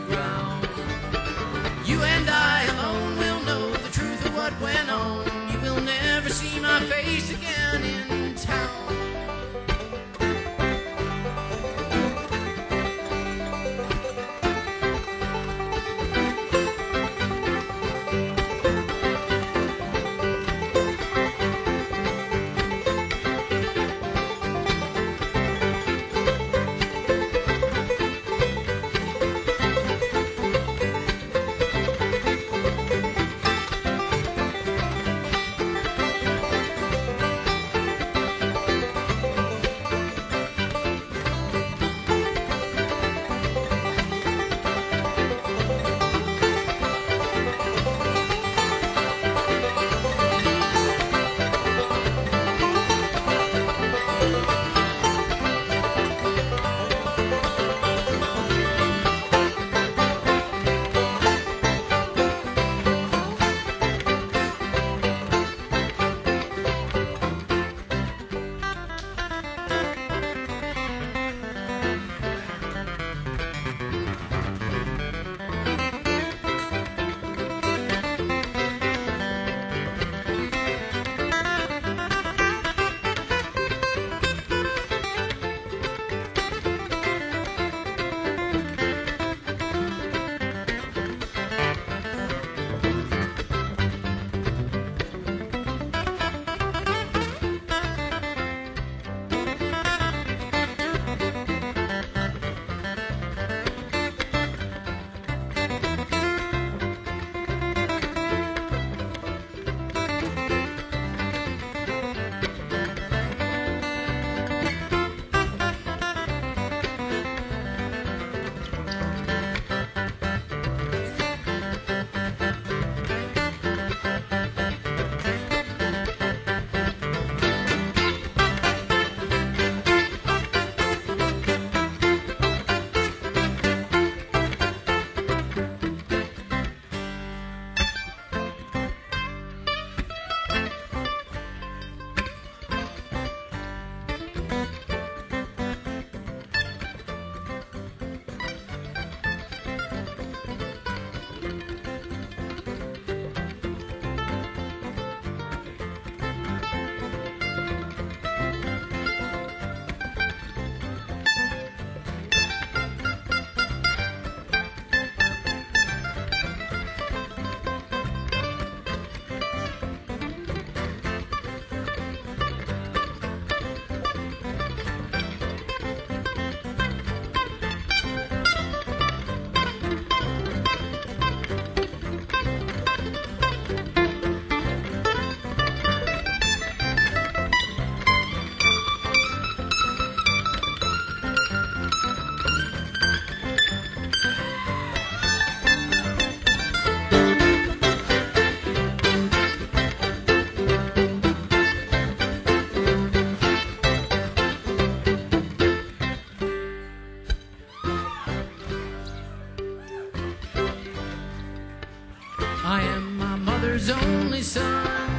father's only son.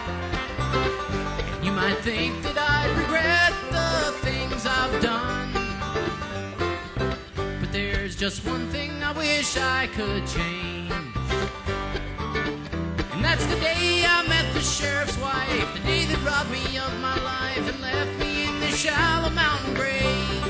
You might think that I'd regret the things I've done, but there's just one thing I wish I could change. And that's the day I met the sheriff's wife, the day that robbed me of my life and left me in this shallow mountain grave.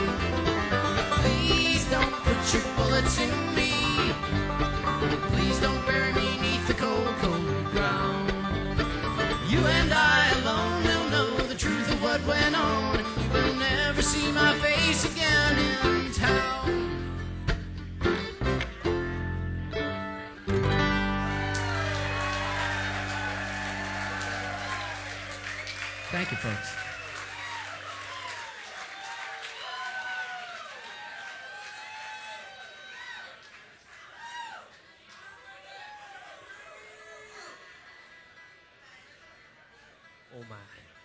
Please don't put your bullets in me. Please don't bury me neath the cold, cold ground. You and I alone will know the truth of what went on, and you will never see my face again in town. Thank you, folks. Oh my.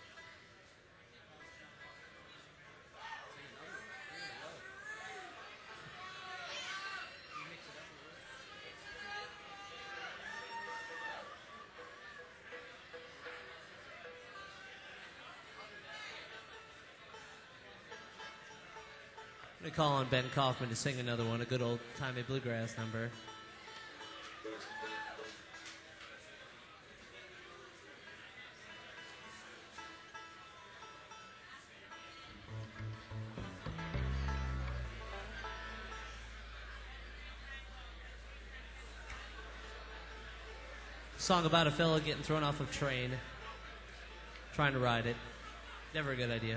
I'm going to call on Ben Kaufman to sing another one, a good old-timey bluegrass number. Song about a fella getting thrown off a train, trying to ride it. Never a good idea.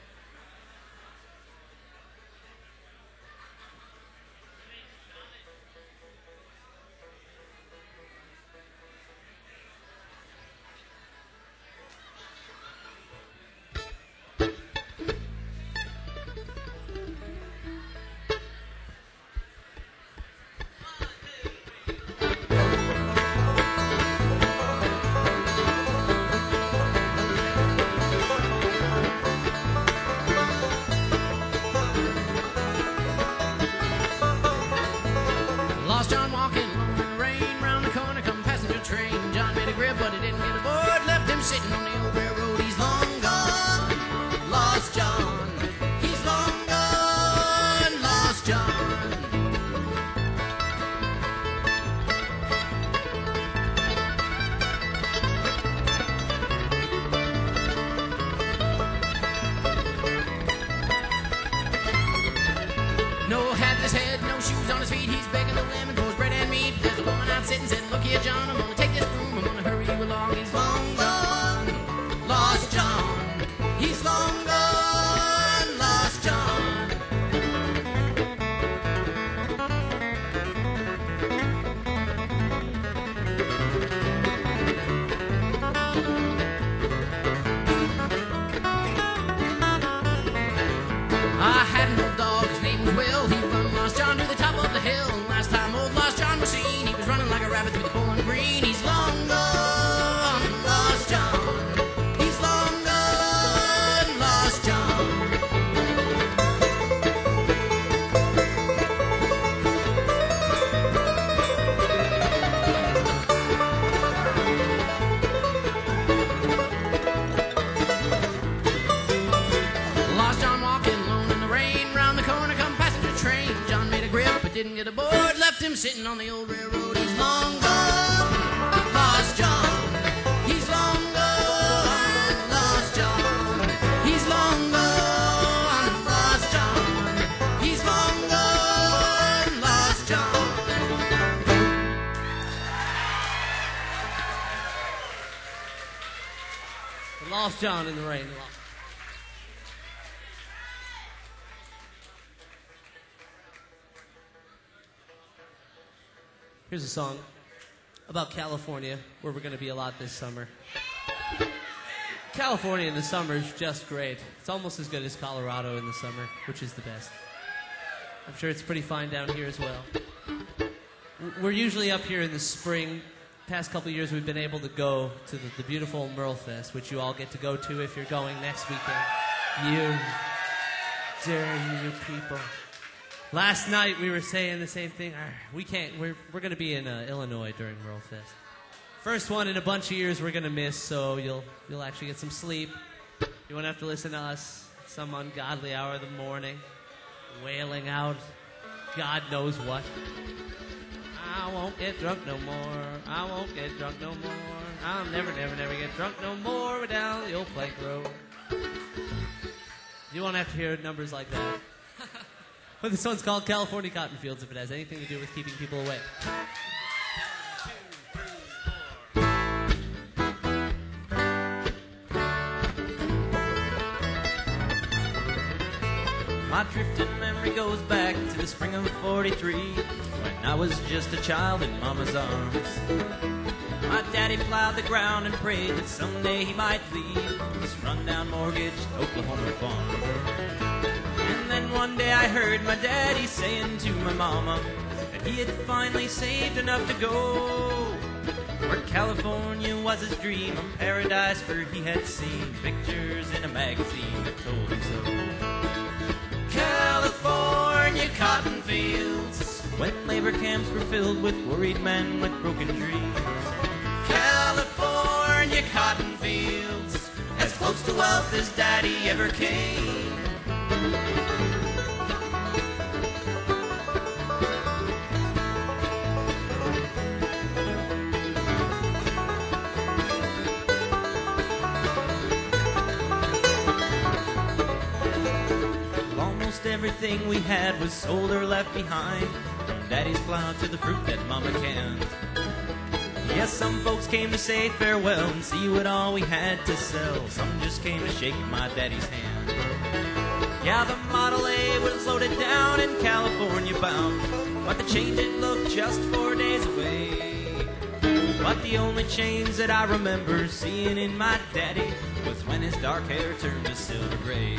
Sitting on the old railroad, he's long gone, lost John. He's long gone, lost John. He's long gone, lost John. He's long gone, lost John. Lost John in the rain. Here's a song about California, where we're going to be a lot this summer. California in the summer is just great. It's almost as good as Colorado in the summer, which is the best. I'm sure it's pretty fine down here as well. We're usually up here in the spring. Past couple of years, we've been able to go to the beautiful Merle Fest, which you all get to go to if you're going next weekend. You dirty people. Last night we were saying the same thing. We can't. We're going to be in Illinois during Merle Fest. First one in a bunch of years we're gonna miss, so you'll actually get some sleep. You won't have to listen to us at some ungodly hour of the morning, wailing out God knows what. I won't get drunk no more. I won't get drunk no more. I'll never get drunk no more down the old plank road. You won't have to hear numbers like that. But this one's called California Cotton Fields if it has anything to do with keeping people awake. My drifting memory goes back to the spring of '43, when I was just a child in Mama's arms. My daddy plowed the ground and prayed that someday he might leave this rundown mortgaged Oklahoma farm. And then one day I heard my daddy saying to my mama that he had finally saved enough to go where California was his dream, a paradise where he had seen pictures in a magazine that told him so. California cotton fields, when labor camps were filled with worried men with broken dreams. California cotton fields, as close to wealth as Daddy ever came. Everything we had was sold or left behind, from Daddy's plow to the fruit that Mama canned. Yes, some folks came to say farewell and see what all we had to sell. Some just came to shake my daddy's hand. Yeah, the Model A was loaded down in California bound, but the change it looked just 4 days away. But the only change that I remember seeing in my daddy was when his dark hair turned to silver gray.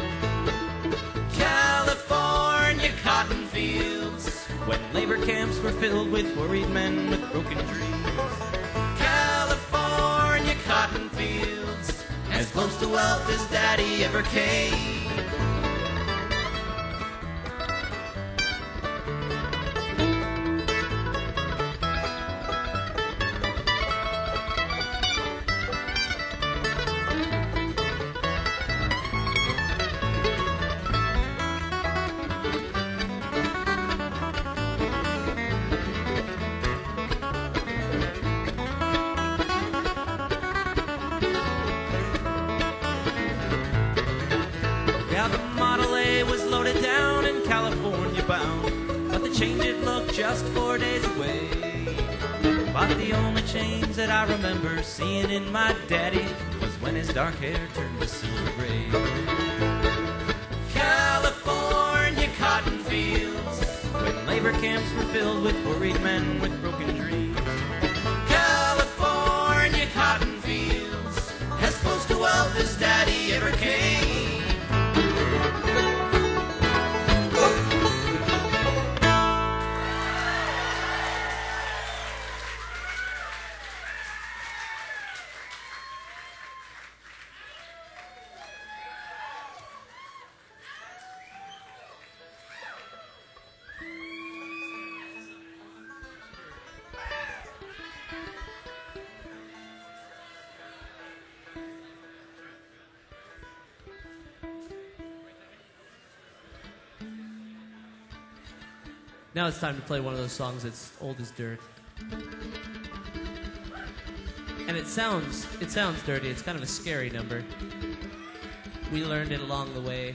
California cotton fields, when labor camps were filled with worried men with broken dreams. California cotton fields, as close to wealth as Daddy ever came. Just 4 days away. But the only change that I remember seeing in my daddy was when his dark hair turned to silver gray. California cotton fields, when labor camps were filled with worried men with broken dreams. California cotton fields, as close to wealth as Daddy ever came. Now it's time to play one of those songs that's old as dirt. And it sounds dirty. It's kind of a scary number. We learned it along the way.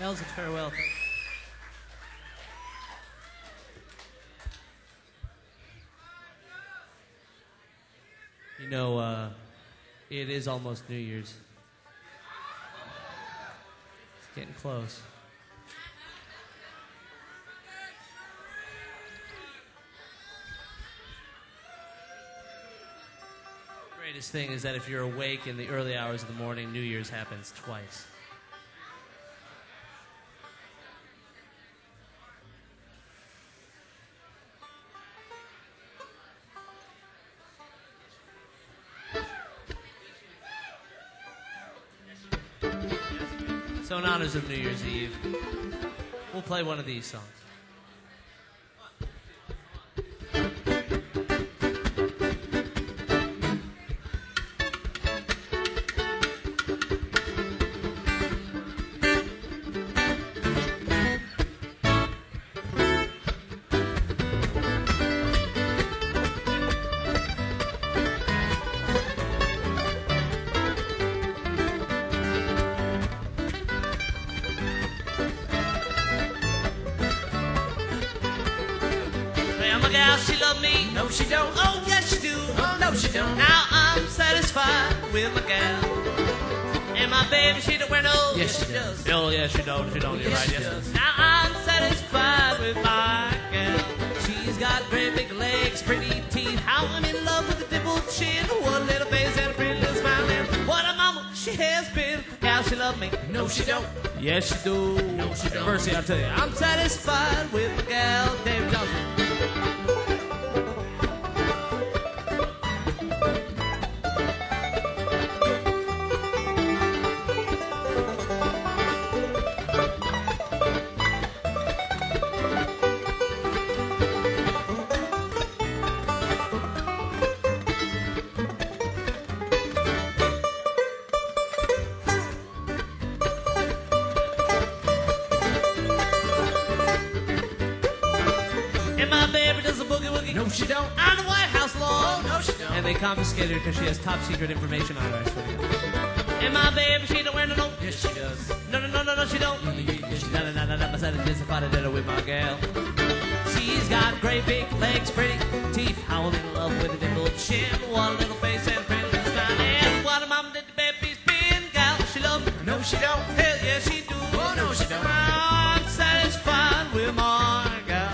Bells of farewell. You know, it is almost New Year's. It's getting close. Greatest thing is that if you're awake in the early hours of the morning, New Year's happens twice. So in honors of New Year's Eve, we'll play one of these songs. She loved me. No, she don't. Oh, yes, she do. Oh, no, she don't. Now I'm satisfied with my gal. And my baby, she don't wear no. Yes, she does. No, yes, she don't. She don't. You're Yes, right. she Yes. does. Now I'm satisfied with my gal. She's got great big legs, pretty teeth. How I'm in love with a dimpled chin. One little face and a pretty little smile. And what a mama she has been. Gal, she loved me. No, she don't. Yes, she do. No, she don't. Mercy, I'll tell you. I'm satisfied with my gal, Dave Johnson. No, she don't. On the White House lawn. Oh, no, she don't. And they confiscated her because she has top secret information on her, I swear to God. And my baby, she don't wear no. Yes, she does. No, she don't. Yes, she No, I said it if I'd dinner with my gal. She's got great big legs, pretty teeth. How I'm in love with a dimple chin. One little face and pretty little smile. And what a mama did the baby's been, gal. She loved me. No, she don't. Hell yeah, she do. Oh, no, she don't. I'm satisfied with my gal.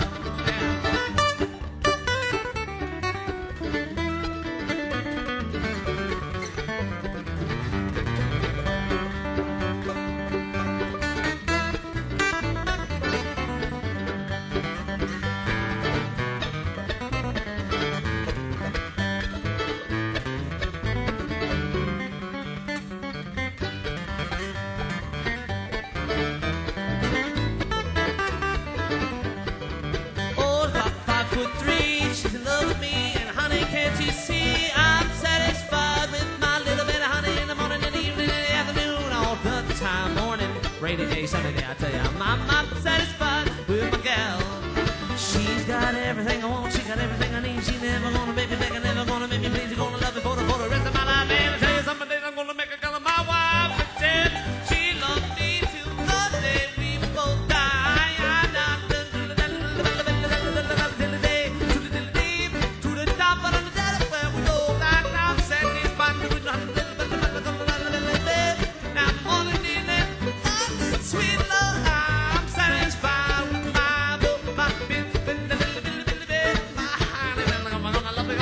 Rainy day, sunny day, I tell you, I'm satisfied with my gal. She's got everything I want, she got everything I need. She never gonna make me beg, never gonna make me please. She's gonna love me for the rest of my life. And I tell you, some days I'm gonna make a girl of my wife. But said she loved me till the day we both die. To the top of the dead where we go. I'm satisfied with nothing. Now morning sweet love, I'm satisfied with my book, my pin, my honey, I'm gonna love it.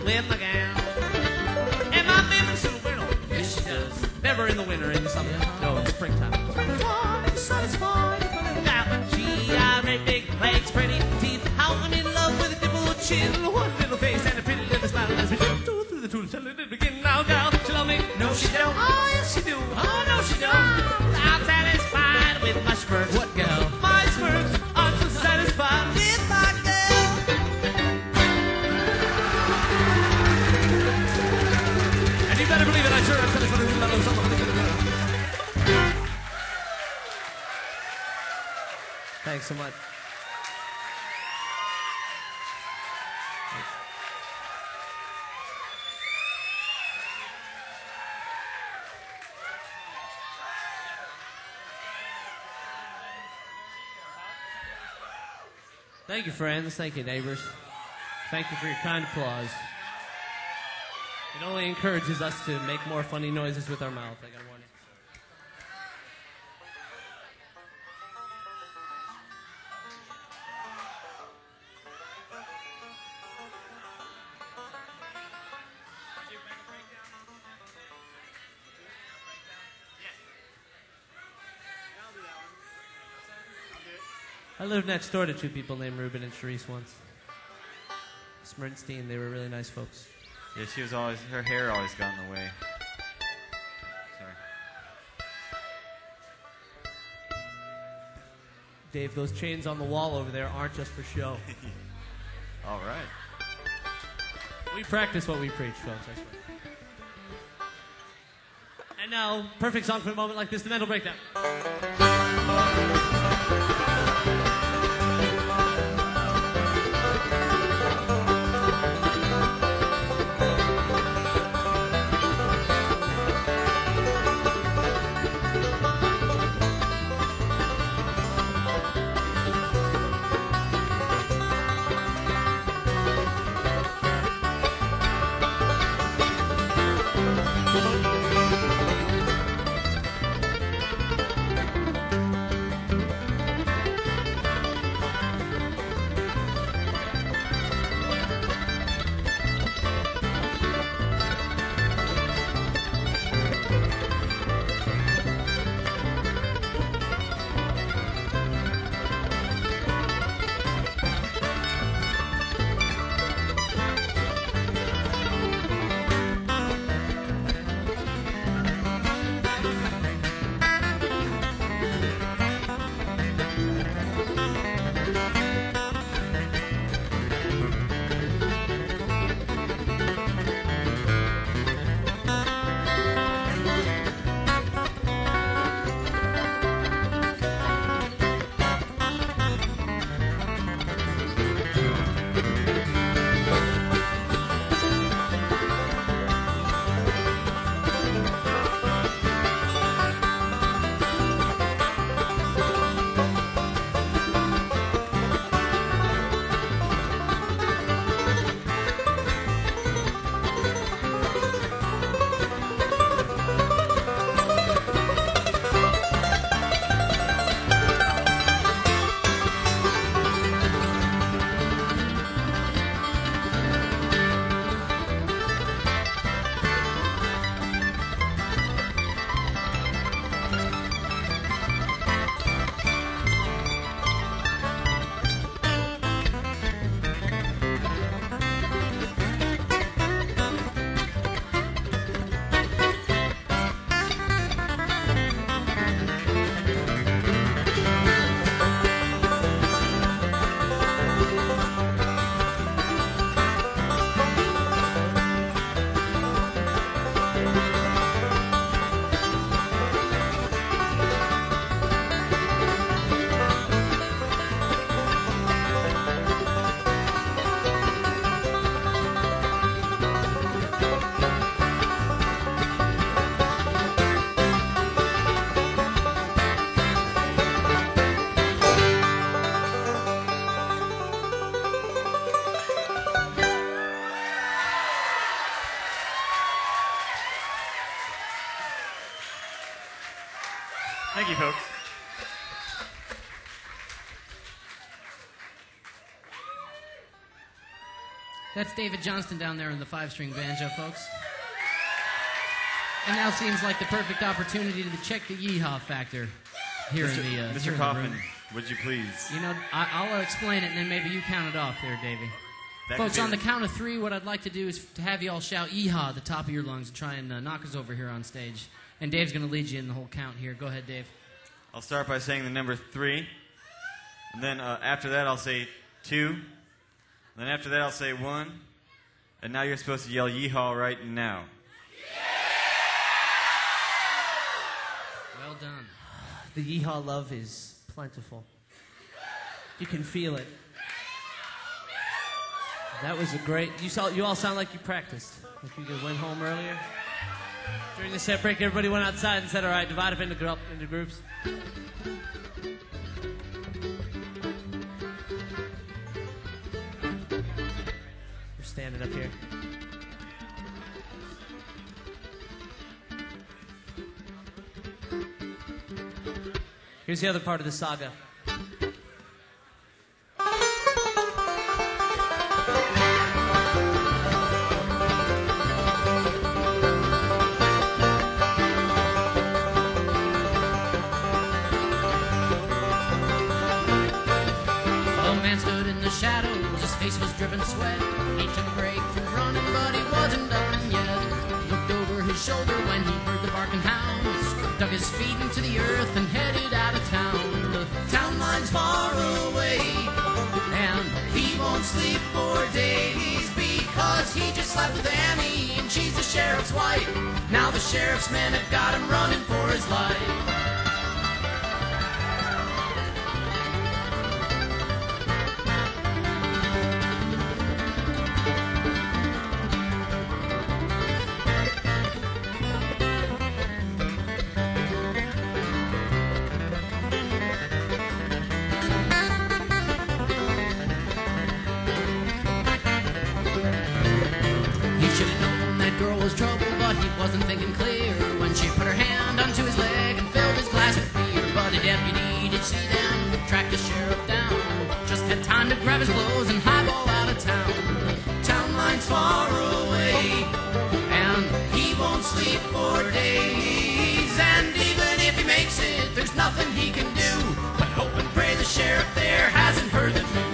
with my gal. And my baby so well, yes she does. Never in the winter, in the summer, no, in the springtime. Satisfied, she got great big legs, pretty teeth. How I'm in love with a dimpled chin, one little face and a pretty little smile as we tiptoe through the tulips till it begin. Now, gal, she love me? No, she don't. Oh, yes, she do. Oh, no, she don't. I'm satisfied with my spurts. What gal? My spurts. I'm so satisfied with my girl. And you better believe it, I'm sure I'm satisfied with my love. Thanks so much. Thank you, friends. Thank you, neighbors. Thank you for your kind applause. It only encourages us to make more funny noises with our mouth, I gotta warn you. I lived next door to two people named Ruben and Sharice once. Smernstein, they were really nice folks. Yeah, she was always, her hair always got in the way. Sorry. Dave, those chains on the wall over there aren't just for show. All right. We practice what we preach, folks, I swear. And now, perfect song for a moment like this, the mental breakdown. Thank you, folks. That's David Johnston down there in the 5-string banjo, folks. And now seems like the perfect opportunity to check the yeehaw factor here in the here in Mr. the Kaufman, room. would you please? You know, I'll explain it, and then maybe you count it off there, Davey. That Folks, could be on the count of 3, what I'd like to do is to have you all shout yeehaw at the top of your lungs and try and knock us over here on stage. And Dave's going to lead you in the whole count here. Go ahead, Dave. I'll start by saying the number 3. And then after that, I'll say 2. And then after that, I'll say 1. And now you're supposed to yell yeehaw right now. Well done. The yeehaw love is plentiful. You can feel it. That was a great. You all sound like you practiced. Like you went home earlier. During the set break, everybody went outside and said, "All right, divide up into groups." We're standing up here. Here's the other part of the saga. Face was dripping sweat. He took a break from running, but he wasn't done yet. Looked over his shoulder when he heard the barking hounds. Dug his feet into the earth and headed out of town. The town line's far away, and he won't sleep for days because he just slept with Annie, and she's the sheriff's wife. Now the sheriff's men have got him running for his life. Was trouble, but he wasn't thinking clear when she put her hand onto his leg and filled his glass with beer. But a deputy did see them, tracked the sheriff down, just had time to grab his clothes and highball out of town. The town line's far away, and he won't sleep for days. And even if he makes it, there's nothing he can do but hope and pray the sheriff there hasn't heard the news.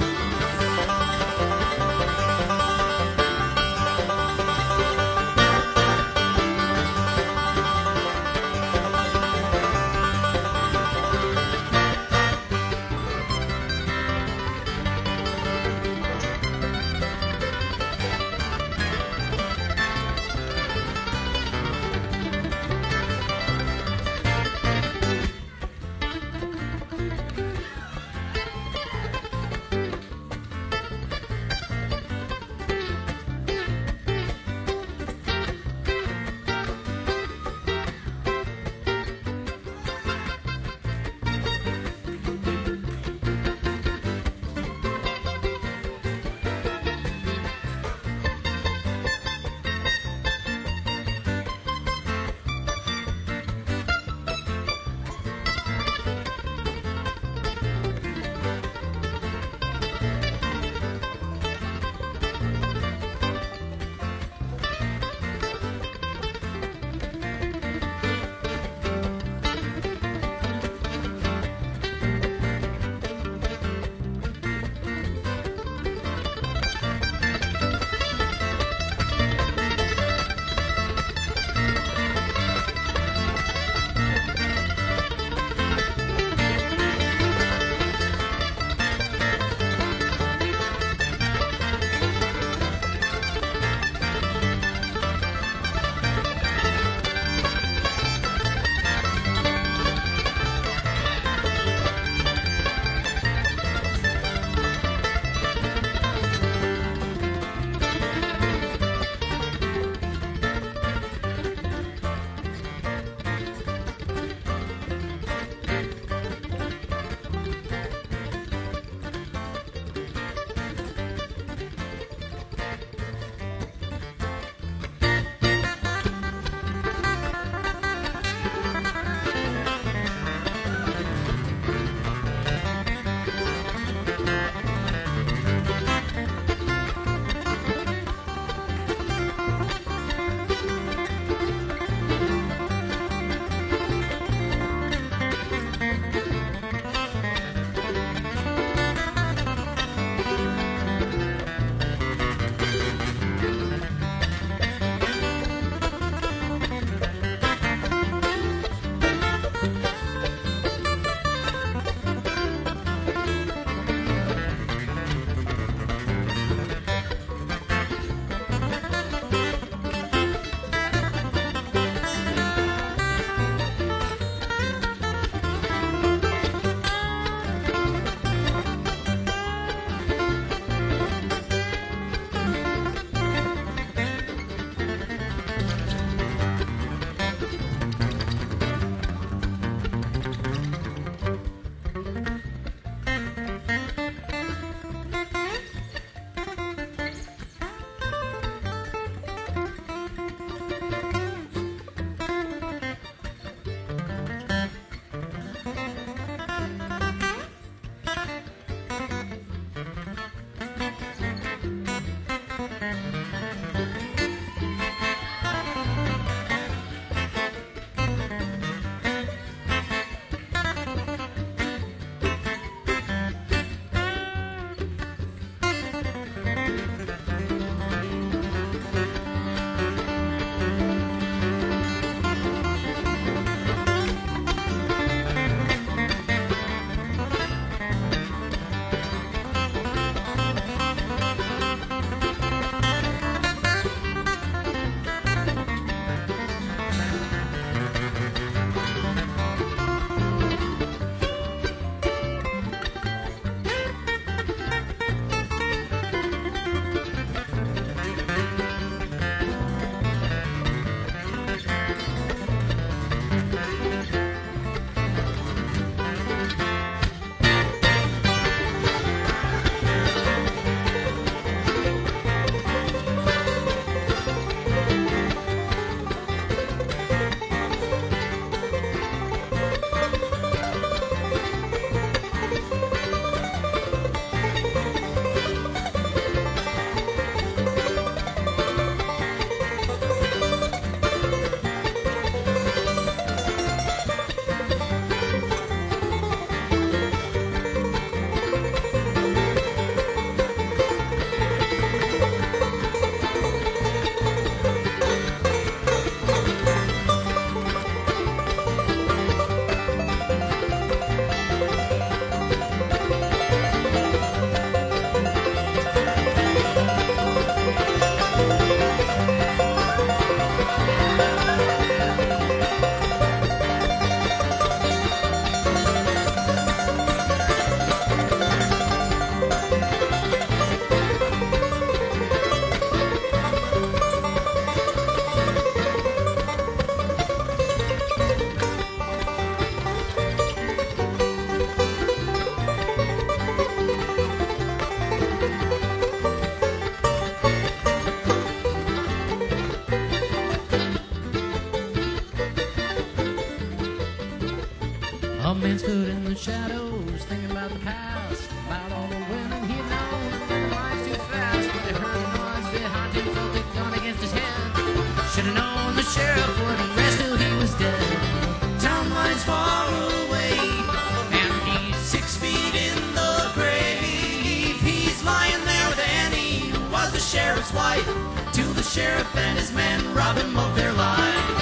A man stood in the shadows, thinking about the past, about all the women he'd known, and life too fast. But he heard a noise behind him, felt a gun against his head. Should've known the sheriff wouldn't rest till he was dead. Town line's far away, and he's 6 feet in the grave. He's lying there with Annie, who was the sheriff's wife, till the sheriff and his men rob him of their lives.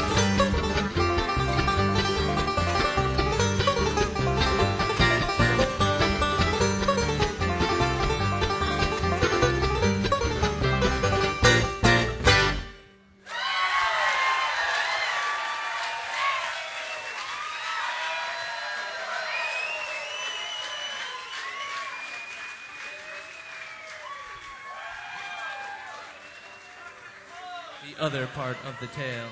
The other part of the tale.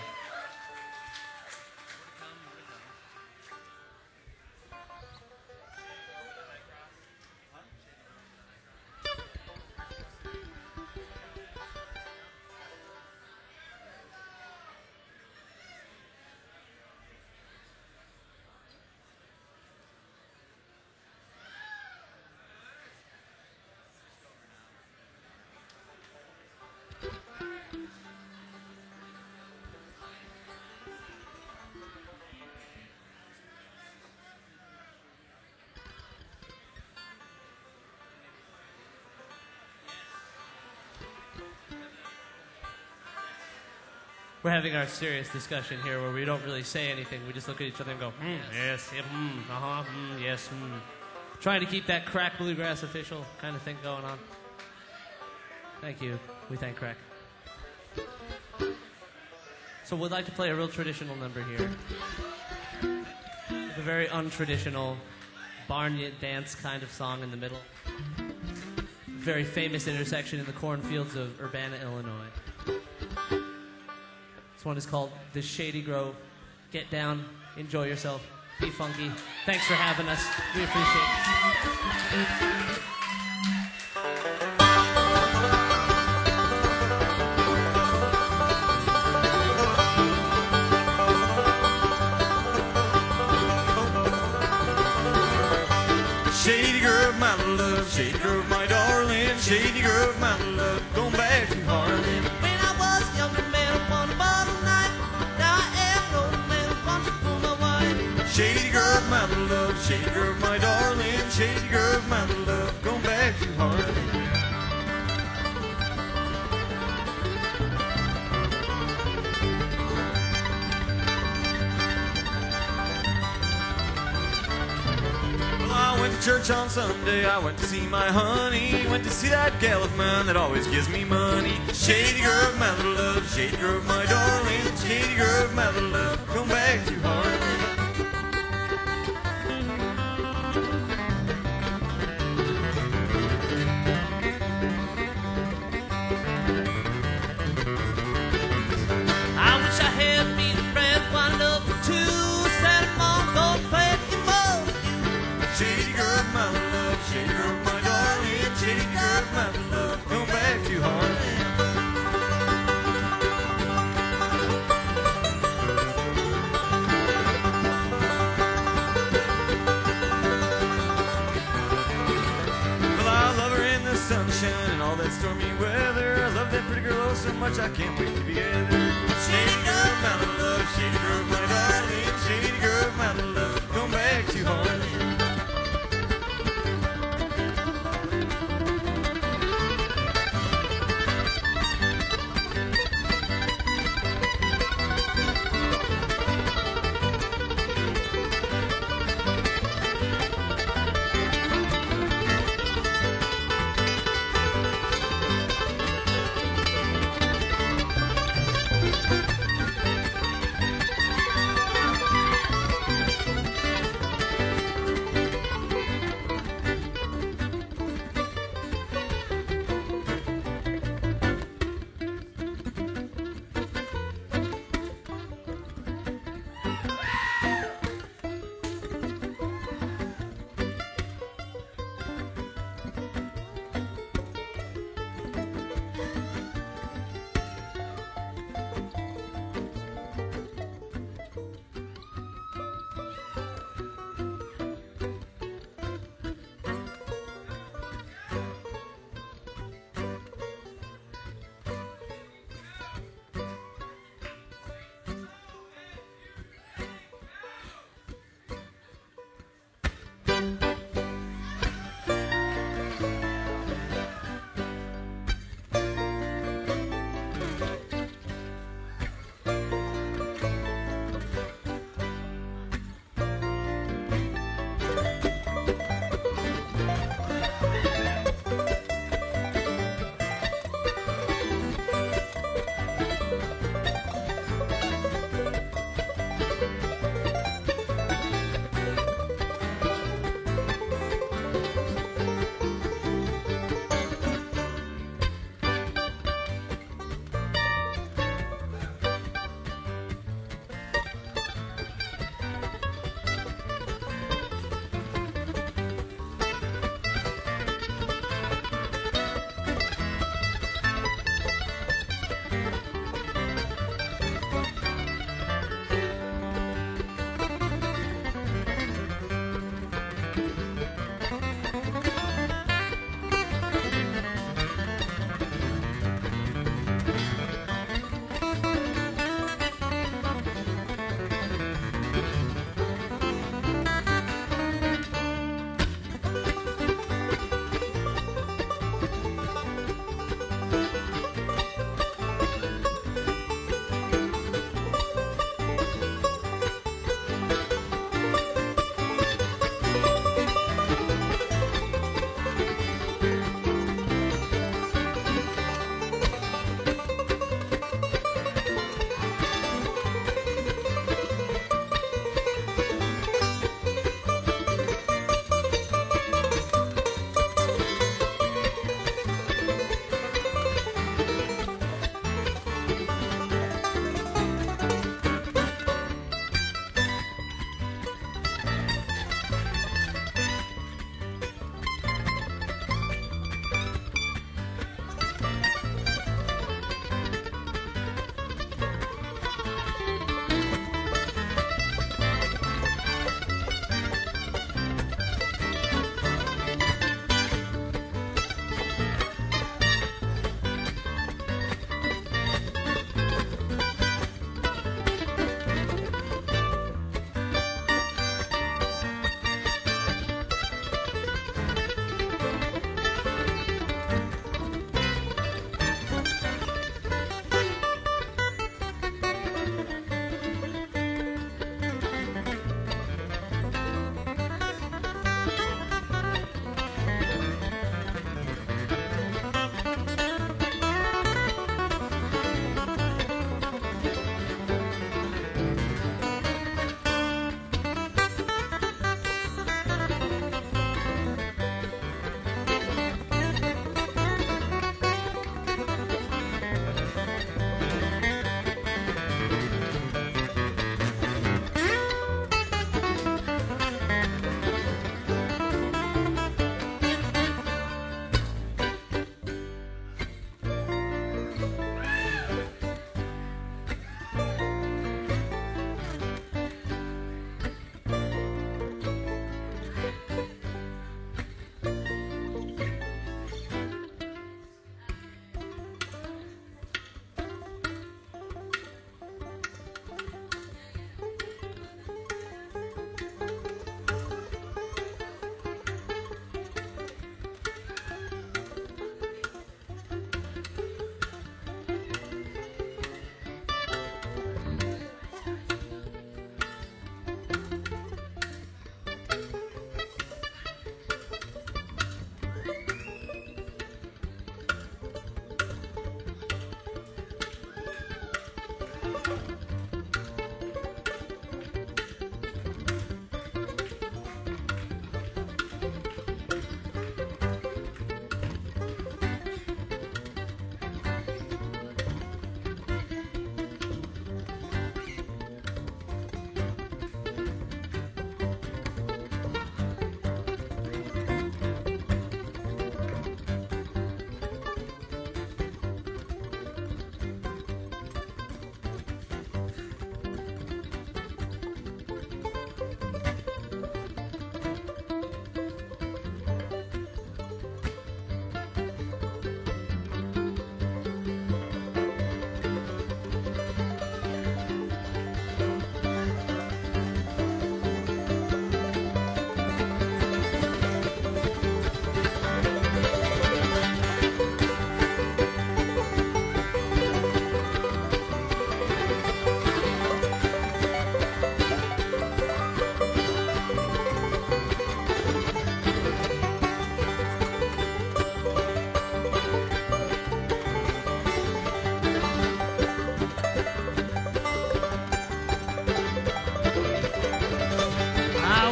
We're having our serious discussion here where we don't really say anything. We just look at each other and go, yes, yep, uh-huh, yes, Trying to keep that crack bluegrass official kind of thing going on. Thank you. We thank Crack. So we'd like to play a real traditional number here. With a very untraditional barn dance kind of song in the middle. Very famous intersection in the cornfields of Urbana, Illinois. This one is called The Shady Grove. Get down, enjoy yourself, be funky. Thanks for having us. We appreciate it. Shady Grove, my love, Shady Grove, my darling, Shady Grove, my love, going back to Harlan. When I was younger man upon a bottle night, now I am an old man watching for my wife. Shady Grove, my love, Shady Grove, my darling, Shady Grove, my love, going back to Harlan. Church on Sunday, I went to see my honey. Went to see that gal of mine that always gives me money. Shady Grove, my little love, Shady Grove, my darling, Shady Grove, my little love, come back to Harlan. I wish I had me the bread wound up for two. Sat him on, go play it more. Shady Grove, my love, Shady Grove, my darling, Shady Grove, my love, come back to Harlan. Well, I love her in the sunshine and all that stormy weather. I love that pretty girl oh so much I can't wait to be together. Shady Grove, my love, Shady Grove, my darling, Shady Grove, my love, come back to Harlan.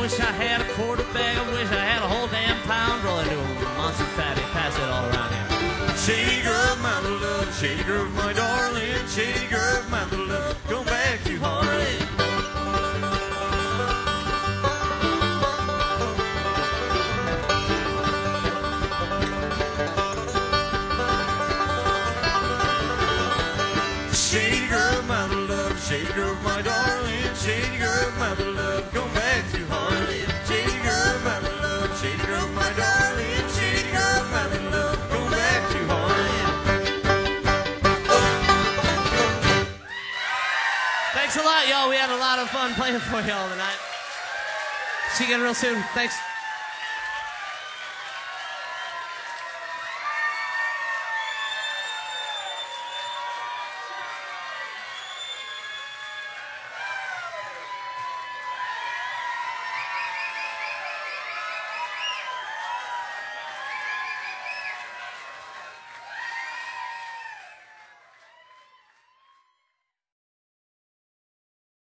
wish I had a quarter bag. I wish I had a whole damn pound. Roll into a monster fatty, pass it all around here. Shady girl, my little love, shady girl, my darling, shady girl, my little love, go back to Harlem. Shady girl, my little love, shady girl, my darling, shady girl, my little love, go back to Harlem. Shady girl, my little love, shady girl, my darling, shady girl, my little love, go back to Harlem. Thanks a lot, y'all. We had a lot of fun playing for y'all tonight. See you again real soon. Thanks.